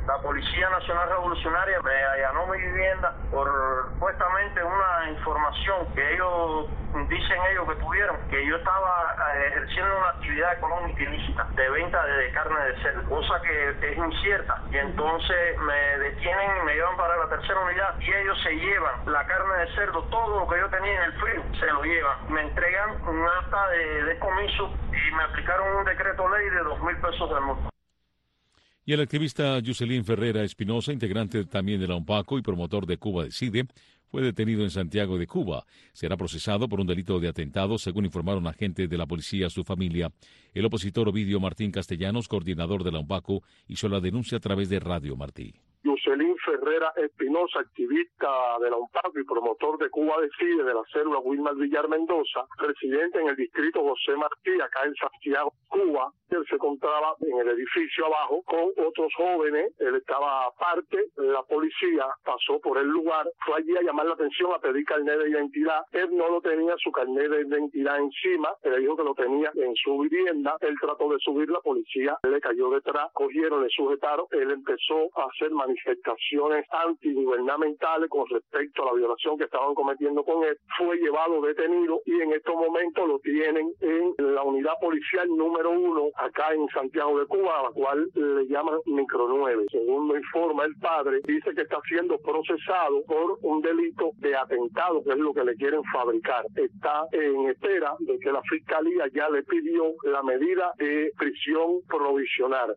[SPEAKER 24] la Policía Nacional Revolucionaria me allanó mi vivienda por supuestamente una información que dicen ellos que tuvieron, que yo estaba ejerciendo una actividad económica ilícita de venta de carne de cerdo, cosa que es incierta. Y entonces me detienen y me llevan para la tercera unidad y ellos se llevan la carne de cerdo, todo lo que yo tenía en el frío, se lo llevan. Me entregan un acta de descomiso y me aplicaron un decreto ley de 2,000 pesos de multa.
[SPEAKER 1] Y el activista Yuselín Ferreira Espinosa, integrante también de la UNPACO y promotor de Cuba Decide, fue detenido en Santiago de Cuba. Será procesado por un delito de atentado, según informaron agentes de la policía a su familia. El opositor Ovidio Martín Castellanos, coordinador de la UNPACO, hizo la denuncia a través de Radio Martí.
[SPEAKER 3] Yuselín Ferreira Espinosa, activista de la UNPACO y promotor de Cuba Decide, de la célula Wilmar Villar Mendoza, residente en el distrito José Martí, acá en Santiago, Cuba. Él se encontraba en el edificio abajo con otros jóvenes, él estaba aparte, la policía pasó por el lugar, fue allí a llamar la atención, a pedir carnet de identidad. Él no lo tenía, su carnet de identidad encima, le dijo que lo tenía en su vivienda, él trató de subir, la policía le cayó detrás, cogieron, le sujetaron, él empezó a hacer manifestaciones antigubernamentales con respecto a la violación que estaban cometiendo con él, fue llevado detenido y en estos momentos lo tienen en la unidad policial número 1 acá en Santiago de Cuba, a la cual le llaman Micro 9. Según lo informa el padre, dice que está siendo procesado por un delito de atentado, que es lo que le quieren fabricar. Está en espera de que la fiscalía ya le pidió la medida de prisión provisional.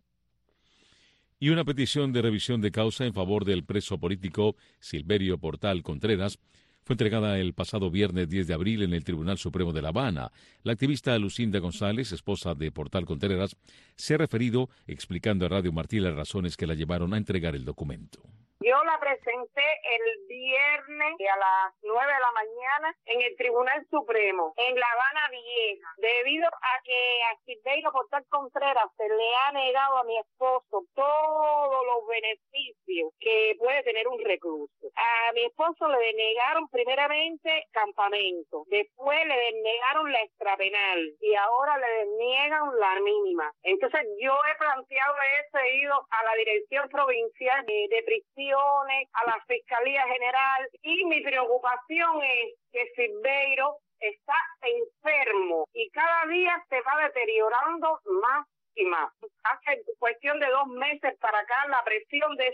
[SPEAKER 1] Y una petición de revisión de causa en favor del preso político Silverio Portal Contreras fue entregada el pasado viernes 10 de abril en el Tribunal Supremo de La Habana. La activista Lucinda González, esposa de Portal Contreras, se ha referido explicando a Radio Martí las razones que la llevaron a entregar el documento.
[SPEAKER 5] Yo la presenté el viernes a las 9 de la mañana en el Tribunal Supremo, en La Habana Vieja, debido a que a Silverio Portal Contreras se le ha negado a mi esposo todos los beneficios que puede tener un recluso. A mi esposo le denegaron primeramente campamento, después le denegaron la extrapenal y ahora le deniegan la mínima. Entonces yo he planteado he ido a la Dirección Provincial de Prisión, a la Fiscalía General, y mi preocupación es que Silverio está enfermo y cada día se va deteriorando más y más. Hace cuestión de 2 meses para acá la presión de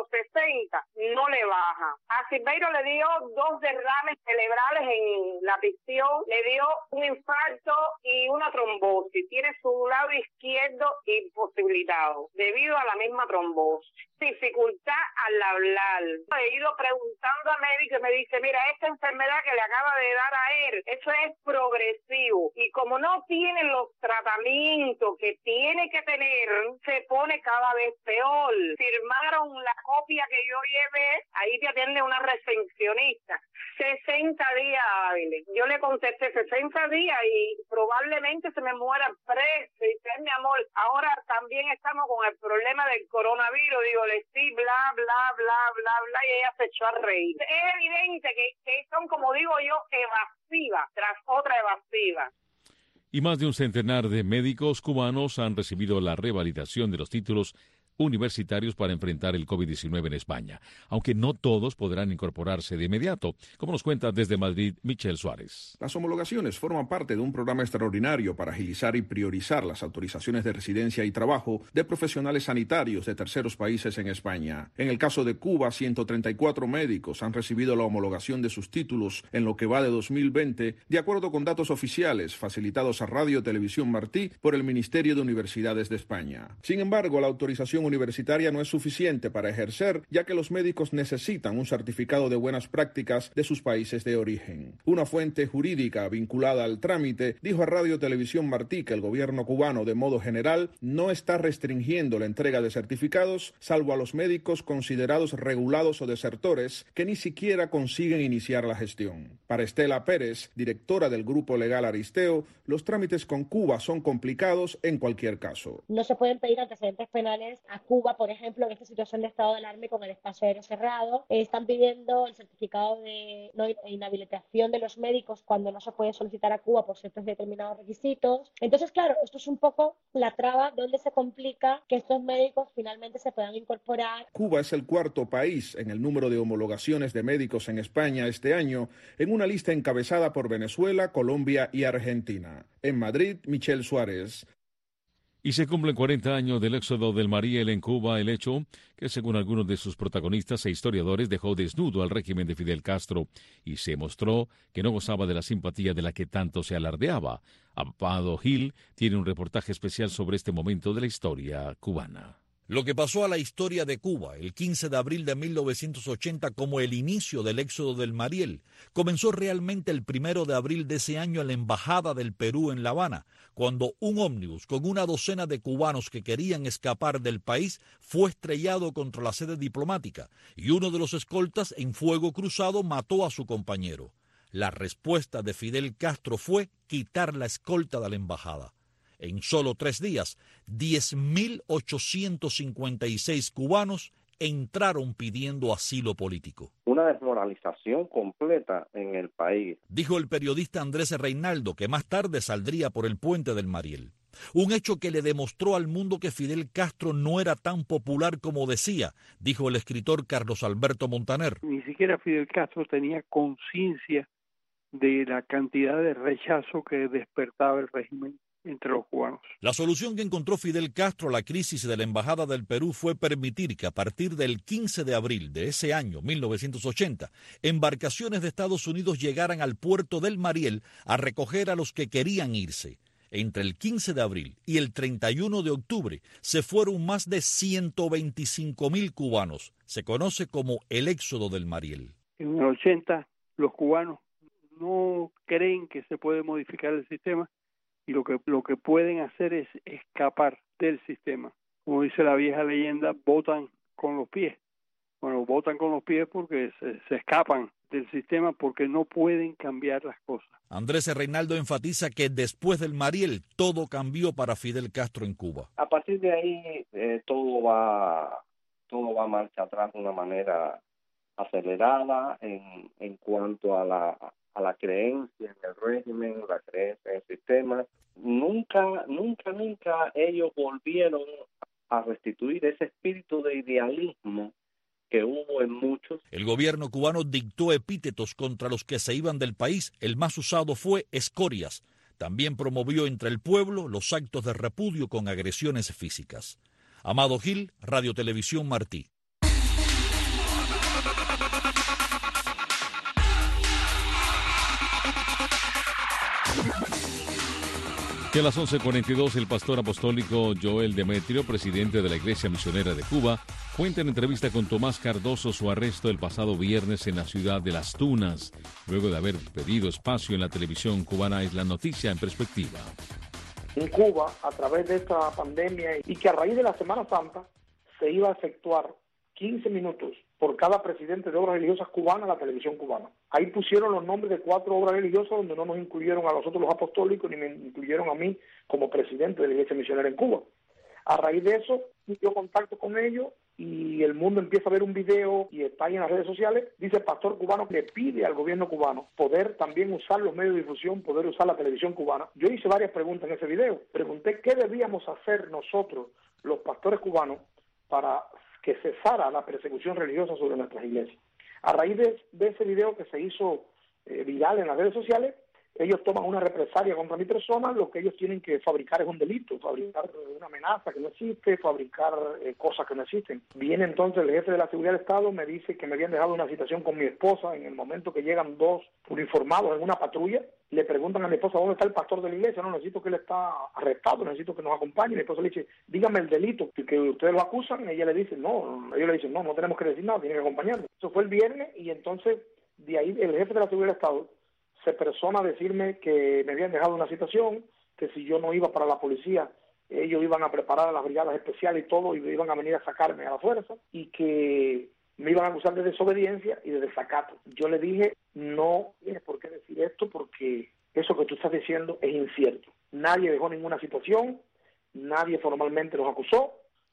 [SPEAKER 5] 160 no le baja. A Silverio le dio 2 derrames cerebrales en la prisión, le dio un infarto y una trombosis. Tiene su lado izquierdo imposibilitado debido a la misma trombosis. Dificultad al hablar. He ido preguntando a médico y me dice, mira, esta enfermedad que le acaba de dar a él, eso es progresivo. Y como no tiene los tratamientos que tiene que tener, se pone cada vez peor. Firmaron la copia que yo llevé, ahí te atiende una recepcionista. 60 días hábiles. Yo le contesté 60 días y probablemente se me muera preso. Y dice, mi amor, ahora también estamos con el problema del coronavirus. Digo, sí, bla, bla, bla, bla, bla, y ella se echó a reír. Es evidente que son, como digo yo, evasivas tras otra evasiva.
[SPEAKER 1] Y más de un centenar de médicos cubanos han recibido la revalidación de los títulos universitarios para enfrentar el COVID-19 en España, aunque no todos podrán incorporarse de inmediato, como nos cuenta desde Madrid Michel Suárez.
[SPEAKER 9] Las homologaciones forman parte de un programa extraordinario para agilizar y priorizar las autorizaciones de residencia y trabajo de profesionales sanitarios de terceros países en España. En el caso de Cuba, 134 médicos han recibido la homologación de sus títulos en lo que va de 2020, de acuerdo con datos oficiales facilitados a Radio Televisión Martí por el Ministerio de Universidades de España. Sin embargo, la autorización universitaria no es suficiente para ejercer, ya que los médicos necesitan un certificado de buenas prácticas de sus países de origen. Una fuente jurídica vinculada al trámite dijo a Radio Televisión Martí que el gobierno cubano, de modo general, no está restringiendo la entrega de certificados, salvo a los médicos considerados regulados o desertores, que ni siquiera consiguen iniciar la gestión. Para Estela Pérez, directora del Grupo Legal Aristeo, los trámites con Cuba son complicados en cualquier caso.
[SPEAKER 11] No se pueden pedir antecedentes penales a Cuba, por ejemplo, en esta situación de estado de alarma con el espacio aéreo cerrado. Están pidiendo el certificado de inhabilitación de los médicos cuando no se puede solicitar a Cuba por ciertos determinados requisitos. Entonces, claro, esto es un poco la traba donde se complica que estos médicos finalmente se puedan incorporar.
[SPEAKER 9] Cuba es el cuarto país en el número de homologaciones de médicos en España este año, en una lista encabezada por Venezuela, Colombia y Argentina. En Madrid, Michelle Suárez.
[SPEAKER 1] Y se cumplen 40 años del éxodo del Mariel en Cuba, el hecho que, según algunos de sus protagonistas e historiadores, dejó desnudo al régimen de Fidel Castro y se mostró que no gozaba de la simpatía de la que tanto se alardeaba. Amado Gil tiene un reportaje especial sobre este momento de la historia cubana.
[SPEAKER 15] Lo que pasó a la historia de Cuba el 15 de abril de 1980 como el inicio del éxodo del Mariel comenzó realmente el 1 de abril de ese año en la Embajada del Perú en La Habana, cuando un ómnibus con una docena de cubanos que querían escapar del país fue estrellado contra la sede diplomática y uno de los escoltas en fuego cruzado mató a su compañero. La respuesta de Fidel Castro fue quitar la escolta de la embajada. En solo 3 días, 10.856 cubanos entraron pidiendo asilo político.
[SPEAKER 13] Una desmoralización completa en el país,
[SPEAKER 15] dijo el periodista Andrés Reinaldo, que más tarde saldría por el puente del Mariel. Un hecho que le demostró al mundo que Fidel Castro no era tan popular como decía, dijo el escritor Carlos Alberto Montaner.
[SPEAKER 14] Ni siquiera Fidel Castro tenía conciencia de la cantidad de rechazo que despertaba el régimen entre los cubanos.
[SPEAKER 15] La solución que encontró Fidel Castro a la crisis de la Embajada del Perú fue permitir que a partir del 15 de abril de ese año, 1980, embarcaciones de Estados Unidos llegaran al puerto del Mariel a recoger a los que querían irse. Entre el 15 de abril y el 31 de octubre se fueron más de 125.000 cubanos. Se conoce como el éxodo del Mariel.
[SPEAKER 14] En el 80, los cubanos no creen que se puede modificar el sistema, y lo que pueden hacer es escapar del sistema. Como dice la vieja leyenda, votan con los pies. Bueno, votan con los pies porque se escapan del sistema porque no pueden cambiar las cosas.
[SPEAKER 15] Andrés Reinaldo enfatiza que después del Mariel todo cambió para Fidel Castro en Cuba.
[SPEAKER 13] A partir de ahí todo va a marcha atrás de una manera acelerada en cuanto a la creencia en el régimen, la creencia en el sistema. Nunca ellos volvieron a restituir ese espíritu de idealismo que hubo en muchos.
[SPEAKER 15] El gobierno cubano dictó epítetos contra los que se iban del país. El más usado fue escorias. También promovió entre el pueblo los actos de repudio con agresiones físicas. Amado Gil, Radio Televisión Martí.
[SPEAKER 1] Que a las 11:42 el pastor apostólico Joel Demetrio, presidente de la Iglesia Misionera de Cuba, cuenta en entrevista con Tomás Cardoso su arresto el pasado viernes en la ciudad de Las Tunas, luego de haber pedido espacio en la televisión cubana. Es la noticia en perspectiva.
[SPEAKER 16] En Cuba, a través de esta pandemia, y que a raíz de la Semana Santa se iba a efectuar 15 minutos por cada presidente de obras religiosas cubanas a la televisión cubana. Ahí pusieron los nombres de 4 obras religiosas donde no nos incluyeron a nosotros los apostólicos ni me incluyeron a mí como presidente de la Iglesia Misionera en Cuba. A raíz de eso, yo contacto con ellos y el mundo empieza a ver un video y está ahí en las redes sociales. Dice el pastor cubano que pide al gobierno cubano poder también usar los medios de difusión, poder usar la televisión cubana. Yo hice varias preguntas en ese video. Pregunté qué debíamos hacer nosotros, los pastores cubanos, para que cesara la persecución religiosa sobre nuestras iglesias. A raíz de ese video que se hizo viral en las redes sociales, ellos toman una represalia contra mi persona. Lo que ellos tienen que fabricar es un delito, fabricar una amenaza que no existe, fabricar cosas que no existen. Viene entonces el jefe de la seguridad del Estado, me dice que me habían dejado una citación con mi esposa en el momento que llegan 2 uniformados en una patrulla. Le preguntan a mi esposa dónde está el pastor de la iglesia. No, necesito que él está arrestado, necesito que nos acompañe. Mi esposa le dice, dígame el delito que ustedes lo acusan. Ella le dice, no, ellos le dicen, no tenemos que decir nada, tiene que acompañarme. Eso fue el viernes y entonces de ahí el jefe de la seguridad del Estado se persona a decirme que me habían dejado una citación, que si yo no iba para la policía, ellos iban a preparar a las brigadas especiales y todo, y iban a venir a sacarme a la fuerza, y que me iban a acusar de desobediencia y de desacato. Yo le dije, no tienes por qué decir esto, porque eso que tú estás diciendo es incierto. Nadie dejó ninguna situación, nadie formalmente los acusó,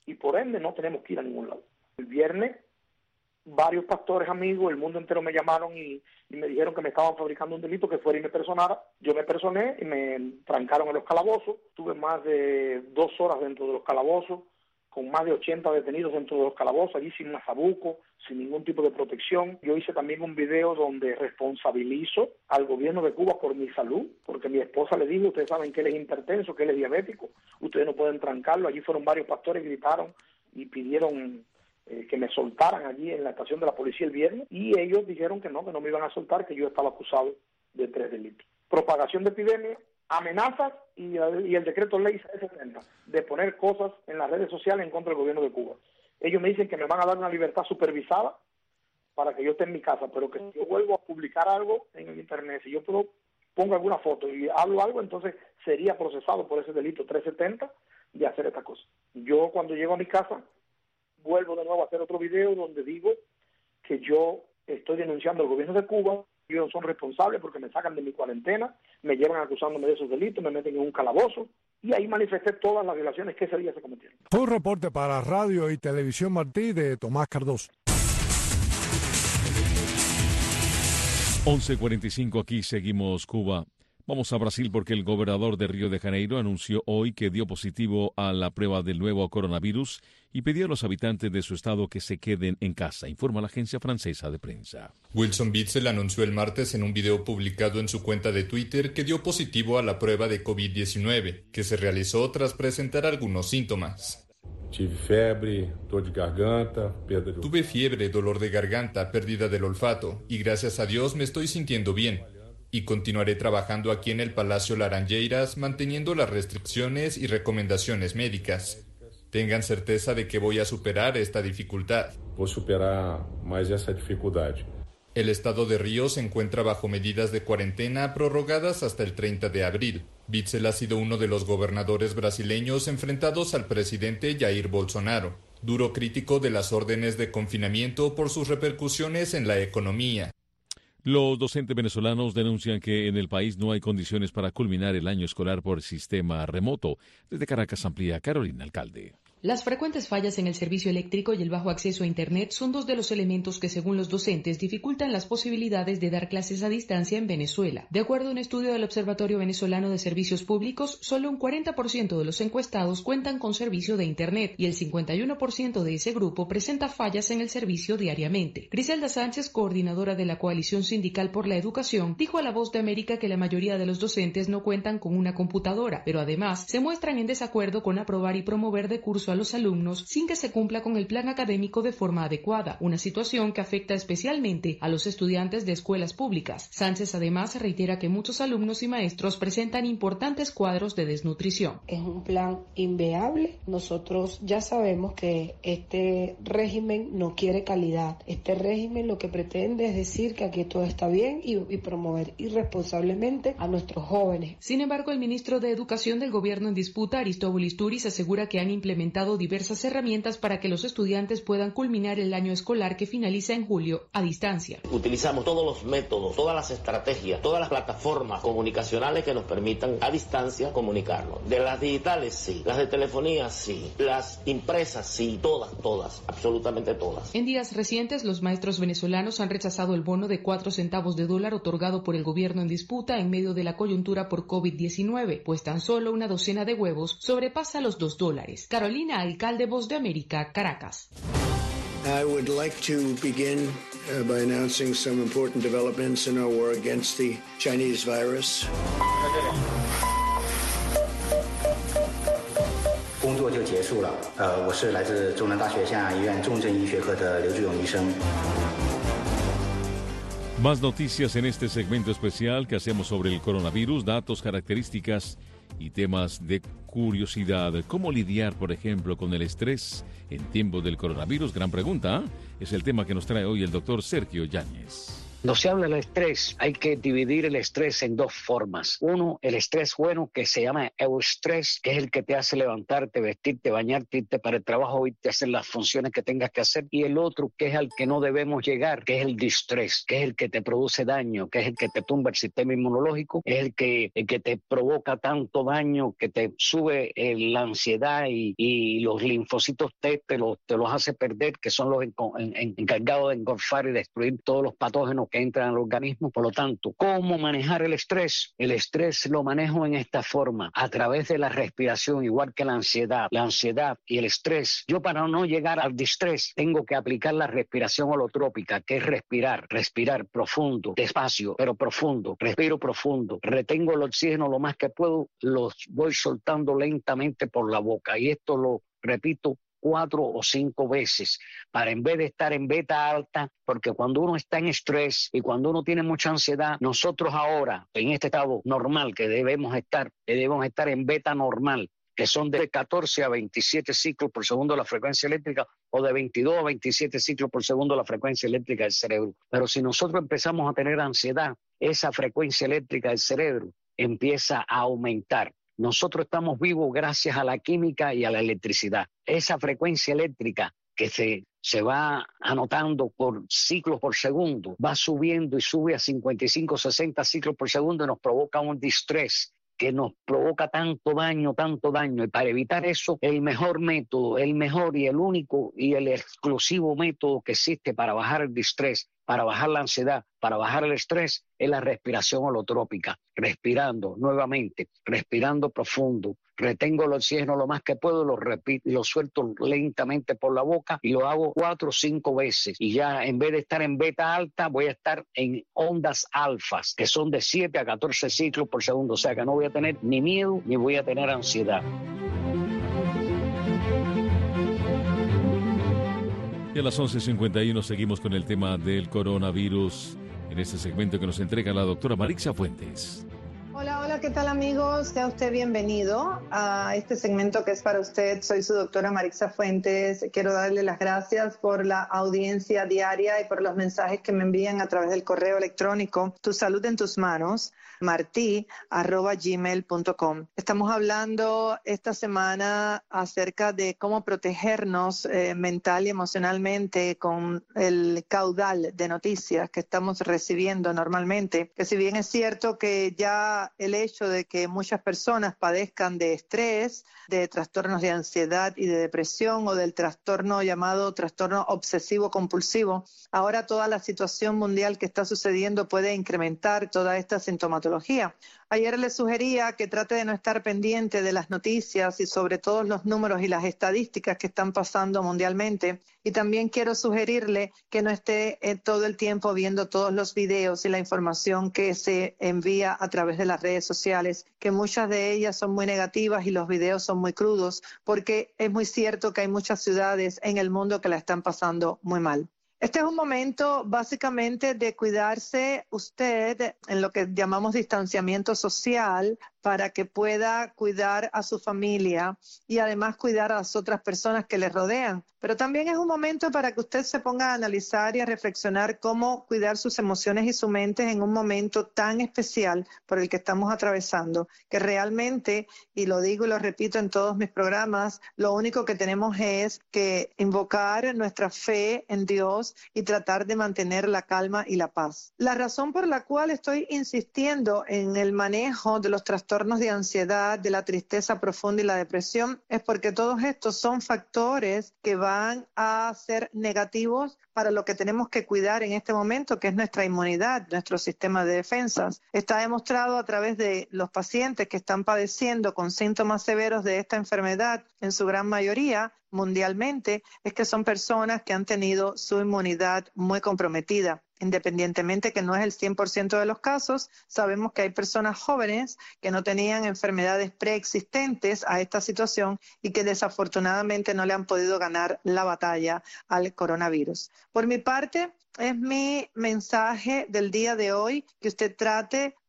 [SPEAKER 16] y por ende no tenemos que ir a ningún lado. El viernes varios pastores amigos, el mundo entero me llamaron y me dijeron que me estaban fabricando un delito, que fuera y me personara. Yo me personé y me trancaron en los calabozos. Tuve más de 2 horas dentro de los calabozos, con más de 80 detenidos dentro de los calabozos, allí sin mazabuco, sin ningún tipo de protección. Yo hice también un video donde responsabilizo al gobierno de Cuba por mi salud, porque mi esposa le dijo, ustedes saben que él es hipertenso, que él es diabético, ustedes no pueden trancarlo. Allí fueron varios pastores, gritaron y pidieron que me soltaran allí en la estación de la policía el viernes, y ellos dijeron que no me iban a soltar, que yo estaba acusado de 3 delitos. Propagación de epidemia, amenazas y el decreto ley 670 de poner cosas en las redes sociales en contra del gobierno de Cuba. Ellos me dicen que me van a dar una libertad supervisada para que yo esté en mi casa, pero que si yo vuelvo a publicar algo en el internet, si yo pongo alguna foto y hablo algo, entonces sería procesado por ese delito 370 de hacer esta cosa. Yo cuando llego a mi casa vuelvo de nuevo a hacer otro video donde digo que yo estoy denunciando al gobierno de Cuba. Ellos no son responsables porque me sacan de mi cuarentena, me llevan acusándome de esos delitos, me meten en un calabozo, y ahí manifesté todas las violaciones que ese día se cometieron.
[SPEAKER 17] Fue un reporte para Radio y Televisión Martí de Tomás Cardoso.
[SPEAKER 1] 11:45, aquí seguimos Cuba. Vamos a Brasil porque el gobernador de Río de Janeiro anunció hoy que dio positivo a la prueba del nuevo coronavirus y pidió a los habitantes de su estado que se queden en casa, informa la agencia francesa de prensa.
[SPEAKER 22] Wilson Witzel anunció el martes en un video publicado en su cuenta de Twitter que dio positivo a la prueba de COVID-19, que se realizó tras presentar algunos síntomas. Tuve fiebre, dolor de garganta, pérdida del olfato, y gracias a Dios me estoy sintiendo bien. Y continuaré trabajando aquí en el Palacio Laranjeiras, manteniendo las restricciones y recomendaciones médicas. Tengan certeza de que voy a superar esta dificultad. El estado de Río se encuentra bajo medidas de cuarentena prorrogadas hasta el 30 de abril. Witzel ha sido uno de los gobernadores brasileños enfrentados al presidente Jair Bolsonaro, duro crítico de las órdenes de confinamiento por sus repercusiones en la economía.
[SPEAKER 1] Los docentes venezolanos denuncian que en el país no hay condiciones para culminar el año escolar por sistema remoto. Desde Caracas amplía Carolina Alcalde.
[SPEAKER 18] Las frecuentes fallas en el servicio eléctrico y el bajo acceso a Internet son 2 de los elementos que, según los docentes, dificultan las posibilidades de dar clases a distancia en Venezuela. De acuerdo a un estudio del Observatorio Venezolano de Servicios Públicos, solo un 40% de los encuestados cuentan con servicio de Internet y el 51% de ese grupo presenta fallas en el servicio diariamente. Griselda Sánchez, coordinadora de la Coalición Sindical por la Educación, dijo a La Voz de América que la mayoría de los docentes no cuentan con una computadora, pero además se muestran en desacuerdo con aprobar y promover de curso a los alumnos sin que se cumpla con el plan académico de forma adecuada, una situación que afecta especialmente a los estudiantes de escuelas públicas. Sánchez además reitera que muchos alumnos y maestros presentan importantes cuadros de desnutrición.
[SPEAKER 19] Es un plan inviable. Nosotros ya sabemos que este régimen no quiere calidad. Este régimen lo que pretende es decir que aquí todo está bien y promover irresponsablemente a nuestros jóvenes.
[SPEAKER 18] Sin embargo, el ministro de Educación del gobierno en disputa, Aristóbulo Isturiz, asegura que han implementado diversas herramientas para que los estudiantes puedan culminar el año escolar que finaliza en julio a distancia.
[SPEAKER 20] Utilizamos todos los métodos, todas las estrategias, todas las plataformas comunicacionales que nos permitan a distancia comunicarnos. De las digitales sí, las de telefonía sí, las impresas sí, todas, absolutamente todas.
[SPEAKER 18] En días recientes, los maestros venezolanos han rechazado el bono de 4 centavos de dólar otorgado por el gobierno en disputa en medio de la coyuntura por COVID-19, pues tan solo una docena de huevos sobrepasa los $2. Carolina Alcalde, Voz de América, Caracas.
[SPEAKER 25] I would like to begin by announcing some important developments in our war against the Chinese virus.
[SPEAKER 26] 工作就结束了。我是来自中南大学湘雅医院重症医学科的刘志勇医生。
[SPEAKER 1] Más noticias en este segmento especial que hacemos sobre el coronavirus, datos, características y temas de curiosidad. ¿Cómo lidiar, por ejemplo, con el estrés en tiempos del coronavirus? Gran pregunta, ¿eh? Es el tema que nos trae hoy el doctor Sergio Yáñez.
[SPEAKER 2] Cuando se habla del estrés, hay que dividir el estrés en dos formas. Uno, el estrés bueno, que se llama eustrés, que es el que te hace levantarte, vestirte, bañarte, irte para el trabajo, irte a hacer las funciones que tengas que hacer. Y el otro, que es al que no debemos llegar, que es el distrés, que es el que te produce daño, que es el que te tumba el sistema inmunológico, es el que te provoca tanto daño que te sube la ansiedad y los linfocitos T te los hace perder, que son los encargados de engolfar y destruir todos los patógenos que entran al organismo. Por lo tanto, ¿cómo manejar el estrés? El estrés lo manejo en esta forma, a través de la respiración, igual que la ansiedad y el estrés. Yo, para no llegar al distrés, tengo que aplicar la respiración holotrópica, que es respirar profundo, despacio, pero profundo. Respiro profundo, retengo el oxígeno lo más que puedo, los voy soltando lentamente por la boca, y esto lo repito 4 o 5 veces, para, en vez de estar en beta alta, porque cuando uno está en estrés y cuando uno tiene mucha ansiedad, nosotros ahora, en este estado normal que debemos estar en beta normal, que son de 14 a 27 ciclos por segundo la frecuencia eléctrica, o de 22 a 27 ciclos por segundo la frecuencia eléctrica del cerebro. Pero si nosotros empezamos a tener ansiedad, esa frecuencia eléctrica del cerebro empieza a aumentar. Nosotros estamos vivos gracias a la química y a la electricidad. Esa frecuencia eléctrica que se va anotando por ciclos por segundo, va subiendo y sube a 55, 60 ciclos por segundo y nos provoca un distrés que nos provoca tanto daño. Y para evitar eso, el mejor y el único y el exclusivo método que existe para bajar el distrés, para bajar la ansiedad, para bajar el estrés, es la respiración holotrópica. Respirando nuevamente, respirando profundo, retengo el oxígeno lo más que puedo, lo suelto lentamente por la boca y lo hago 4 o 5 veces. Y ya, en vez de estar en beta alta, voy a estar en ondas alfas, que son de 7 a 14 ciclos por segundo. O sea que no voy a tener ni miedo ni voy a tener ansiedad.
[SPEAKER 1] Y a las 11:51 seguimos con el tema del coronavirus en este segmento que nos entrega la doctora Marixa Fuentes.
[SPEAKER 4] Hola, ¿qué tal, amigos? Sea usted bienvenido a este segmento que es para usted. Soy su doctora Marixa Fuentes. Quiero darle las gracias por la audiencia diaria y por los mensajes que me envían a través del correo electrónico Tu Salud en Tus Manos, marti@gmail.com. Estamos hablando esta semana acerca de cómo protegernos mental y emocionalmente con el caudal de noticias que estamos recibiendo normalmente, que si bien es cierto que ya el hecho de que muchas personas padezcan de estrés, de trastornos de ansiedad y de depresión, o del trastorno llamado trastorno obsesivo-compulsivo, ahora toda la situación mundial que está sucediendo puede incrementar toda esta sintomatología. Ayer les sugería que trate de no estar pendiente de las noticias y sobre todo los números y las estadísticas que están pasando mundialmente. Y también quiero sugerirle que no esté todo el tiempo viendo todos los videos y la información que se envía a través de las redes sociales, que muchas de ellas son muy negativas y los videos son muy crudos, porque es muy cierto que hay muchas ciudades en el mundo que la están pasando muy mal. Este es un momento básicamente de cuidarse usted en lo que llamamos distanciamiento social, para que pueda cuidar a su familia y además cuidar a las otras personas que le rodean. Pero también es un momento para que usted se ponga a analizar y a reflexionar cómo cuidar sus emociones y su mente en un momento tan especial por el que estamos atravesando, que realmente, y lo digo y lo repito en todos mis programas, lo único que tenemos es que invocar nuestra fe en Dios y tratar de mantener la calma y la paz. La razón por la cual estoy insistiendo en el manejo de los trastornos de ansiedad, de la tristeza profunda y la depresión, es porque todos estos son factores que van a ser negativos para lo que tenemos que cuidar en este momento, que es nuestra inmunidad, nuestro sistema de defensas. Está demostrado a través de los pacientes que están padeciendo con síntomas severos de esta enfermedad, en su gran mayoría mundialmente, es que son personas que han tenido su inmunidad muy comprometida. Independientemente que no es el 100% de los casos, sabemos que hay personas jóvenes que no tenían enfermedades preexistentes a esta situación y que desafortunadamente no le han podido ganar la batalla al coronavirus. Por mi parte, es mi mensaje del día de hoy que usted trate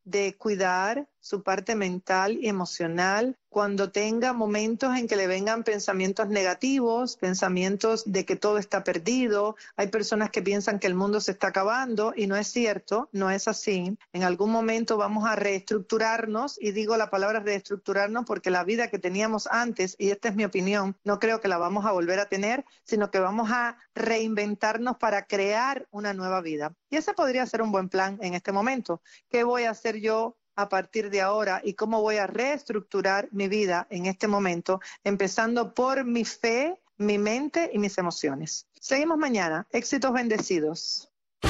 [SPEAKER 4] de cuidar su parte mental y emocional cuando tenga momentos en que le vengan pensamientos negativos, pensamientos de que todo está perdido. Hay personas que piensan que el mundo se está acabando y no es cierto, no es así. En algún momento vamos a reestructurarnos, y digo la palabra reestructurarnos porque la vida que teníamos antes, y esta es mi opinión, no creo que la vamos a volver a tener, sino que vamos a reinventarnos para crear una nueva vida. Y ese podría ser un buen plan en este momento. ¿Qué voy a hacer yo a partir de ahora y cómo voy a reestructurar mi vida en este momento, empezando por mi fe, mi mente y mis emociones? Seguimos mañana. Éxitos bendecidos.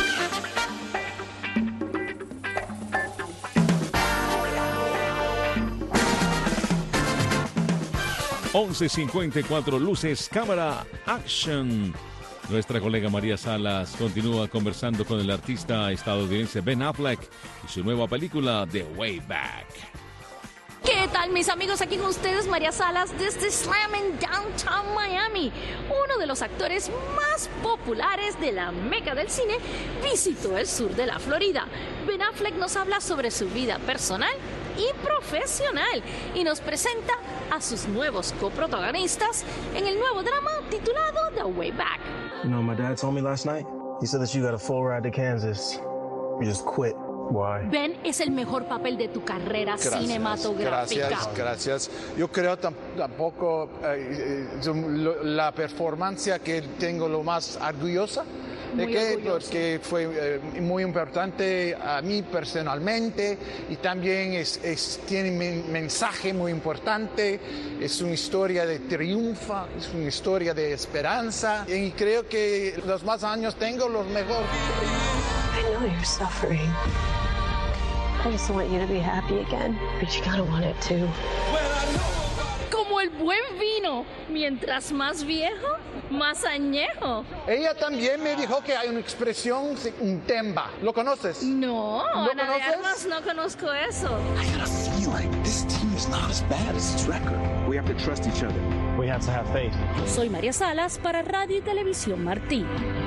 [SPEAKER 1] ...11:54, luces, cámara, action. Nuestra colega María Salas continúa conversando con el artista estadounidense Ben Affleck y su nueva película The Way Back.
[SPEAKER 6] ¿Qué tal, mis amigos? Aquí con ustedes María Salas desde Slam en Downtown Miami. Uno de los actores más populares de la meca del cine visitó el sur de la Florida. Ben Affleck nos habla sobre su vida personal y profesional y nos presenta a sus nuevos coprotagonistas en el nuevo drama titulado The Way Back.
[SPEAKER 8] You know, my dad told me last night, he said that you got a full ride to Kansas. You just quit. Why?
[SPEAKER 6] Ben es el mejor papel de tu carrera cinematográfica.
[SPEAKER 10] Gracias. Yo creo tampoco la performance que tengo lo más orgullosa de que porque fue muy importante a mí personalmente y también tiene un mensaje muy importante, es una historia de triunfo, es una historia de esperanza y creo que los más años tengo los mejores.
[SPEAKER 12] I know you're suffering. I just want you to be happy again, but you gotta want it too.
[SPEAKER 6] Como el buen vino, mientras más viejo, más añejo.
[SPEAKER 10] Ella también me dijo que hay una expresión, un temba. ¿Lo conoces?
[SPEAKER 6] No,
[SPEAKER 10] ¿Lo
[SPEAKER 6] Ana de
[SPEAKER 10] conoces?
[SPEAKER 6] Armas, no conozco eso.
[SPEAKER 21] I got a feeling this team is not as bad as its record. We have to trust each other.
[SPEAKER 8] We have to have faith.
[SPEAKER 6] Soy María Salas para Radio y Televisión Martí.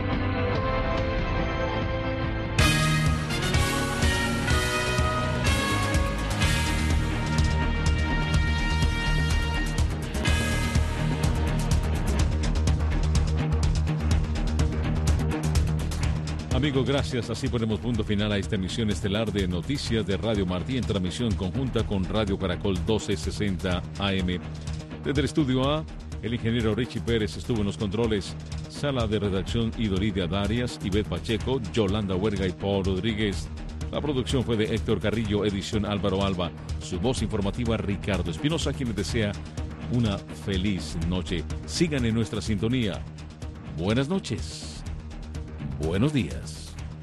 [SPEAKER 1] Amigos, gracias. Así ponemos punto final a esta emisión estelar de Noticias de Radio Martí en transmisión conjunta con Radio Caracol 1260 AM. Desde el estudio A, el ingeniero Richie Pérez estuvo en los controles. Sala de redacción Idolidia Darias, Ivette Pacheco, Yolanda Huerga y Paul Rodríguez. La producción fue de Héctor Carrillo, edición Álvaro Alba. Su voz informativa Ricardo Espinosa, quien les desea una feliz noche. Sigan en nuestra sintonía. Buenas noches. Buenos días.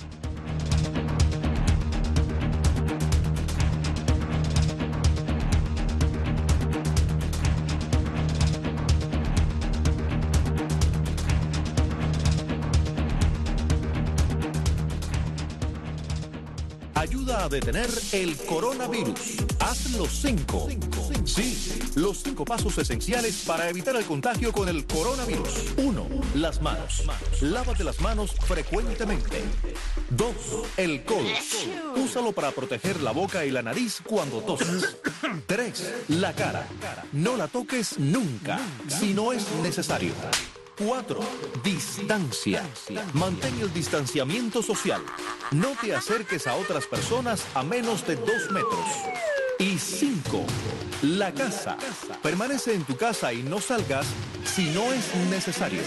[SPEAKER 15] Ayuda a detener el coronavirus. Haz los 5. Sí, los 5 pasos esenciales para evitar el contagio con el coronavirus. 1. Las manos. Lávate las manos frecuentemente. 2. El codo. Úsalo para proteger la boca y la nariz cuando tosas. 3. La cara. No la toques nunca, si no es necesario. 4. Distancia. Mantén el distanciamiento social. No te acerques a otras personas a menos de 2 metros. Y 5. La casa. Permanece en tu casa y no salgas si no es necesario.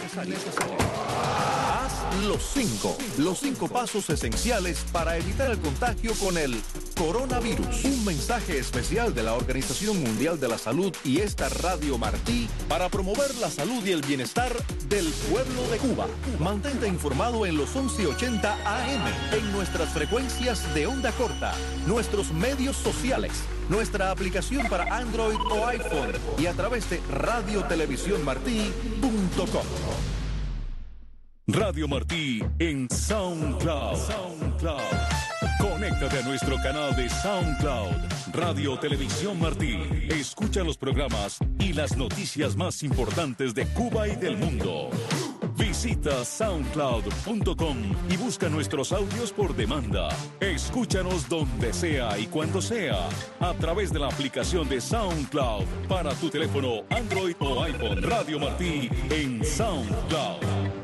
[SPEAKER 15] Haz los 5. Los 5 pasos esenciales para evitar el contagio con el coronavirus. Un mensaje especial de la Organización Mundial de la Salud y esta Radio Martí para promover la salud y el bienestar del pueblo de Cuba. Mantente informado en los 1180 AM, en nuestras frecuencias de onda corta, nuestros medios sociales, nuestra aplicación para Android o iPhone y a través de radiotelevisiónmartí.com. Radio Martí en SoundCloud. Conéctate a nuestro canal de SoundCloud, Radio Televisión Martí. Escucha los programas y las noticias más importantes de Cuba y del mundo.
[SPEAKER 3] Visita soundcloud.com y busca nuestros audios por demanda. Escúchanos donde sea y cuando sea a través de la aplicación de SoundCloud para tu teléfono Android o iPhone. Radio Martí en SoundCloud.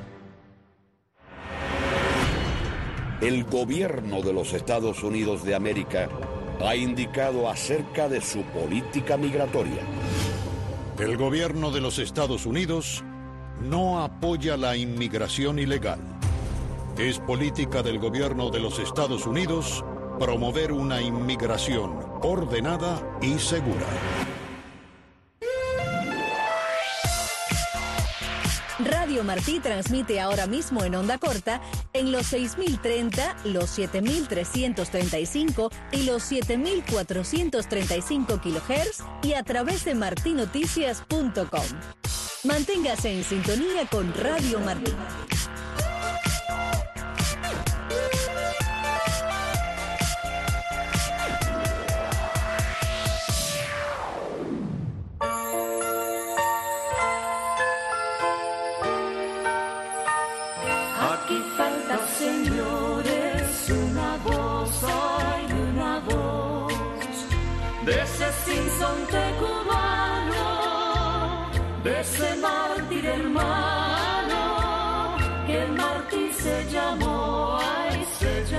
[SPEAKER 5] El gobierno de los Estados Unidos de América ha indicado acerca de su política migratoria.
[SPEAKER 7] El gobierno de los Estados Unidos no apoya la inmigración ilegal. Es política del gobierno de los Estados Unidos promover una inmigración ordenada y segura.
[SPEAKER 11] Radio Martí transmite ahora mismo en onda corta en los 6030, los 7335 y los 7435 kHz y a través de martinoticias.com. Manténgase en sintonía con Radio Martí.
[SPEAKER 23] Aquí falta, señores, una voz, hay una voz de ese sinsonte cubano, de ese mártir hermano, que el mártir se llamó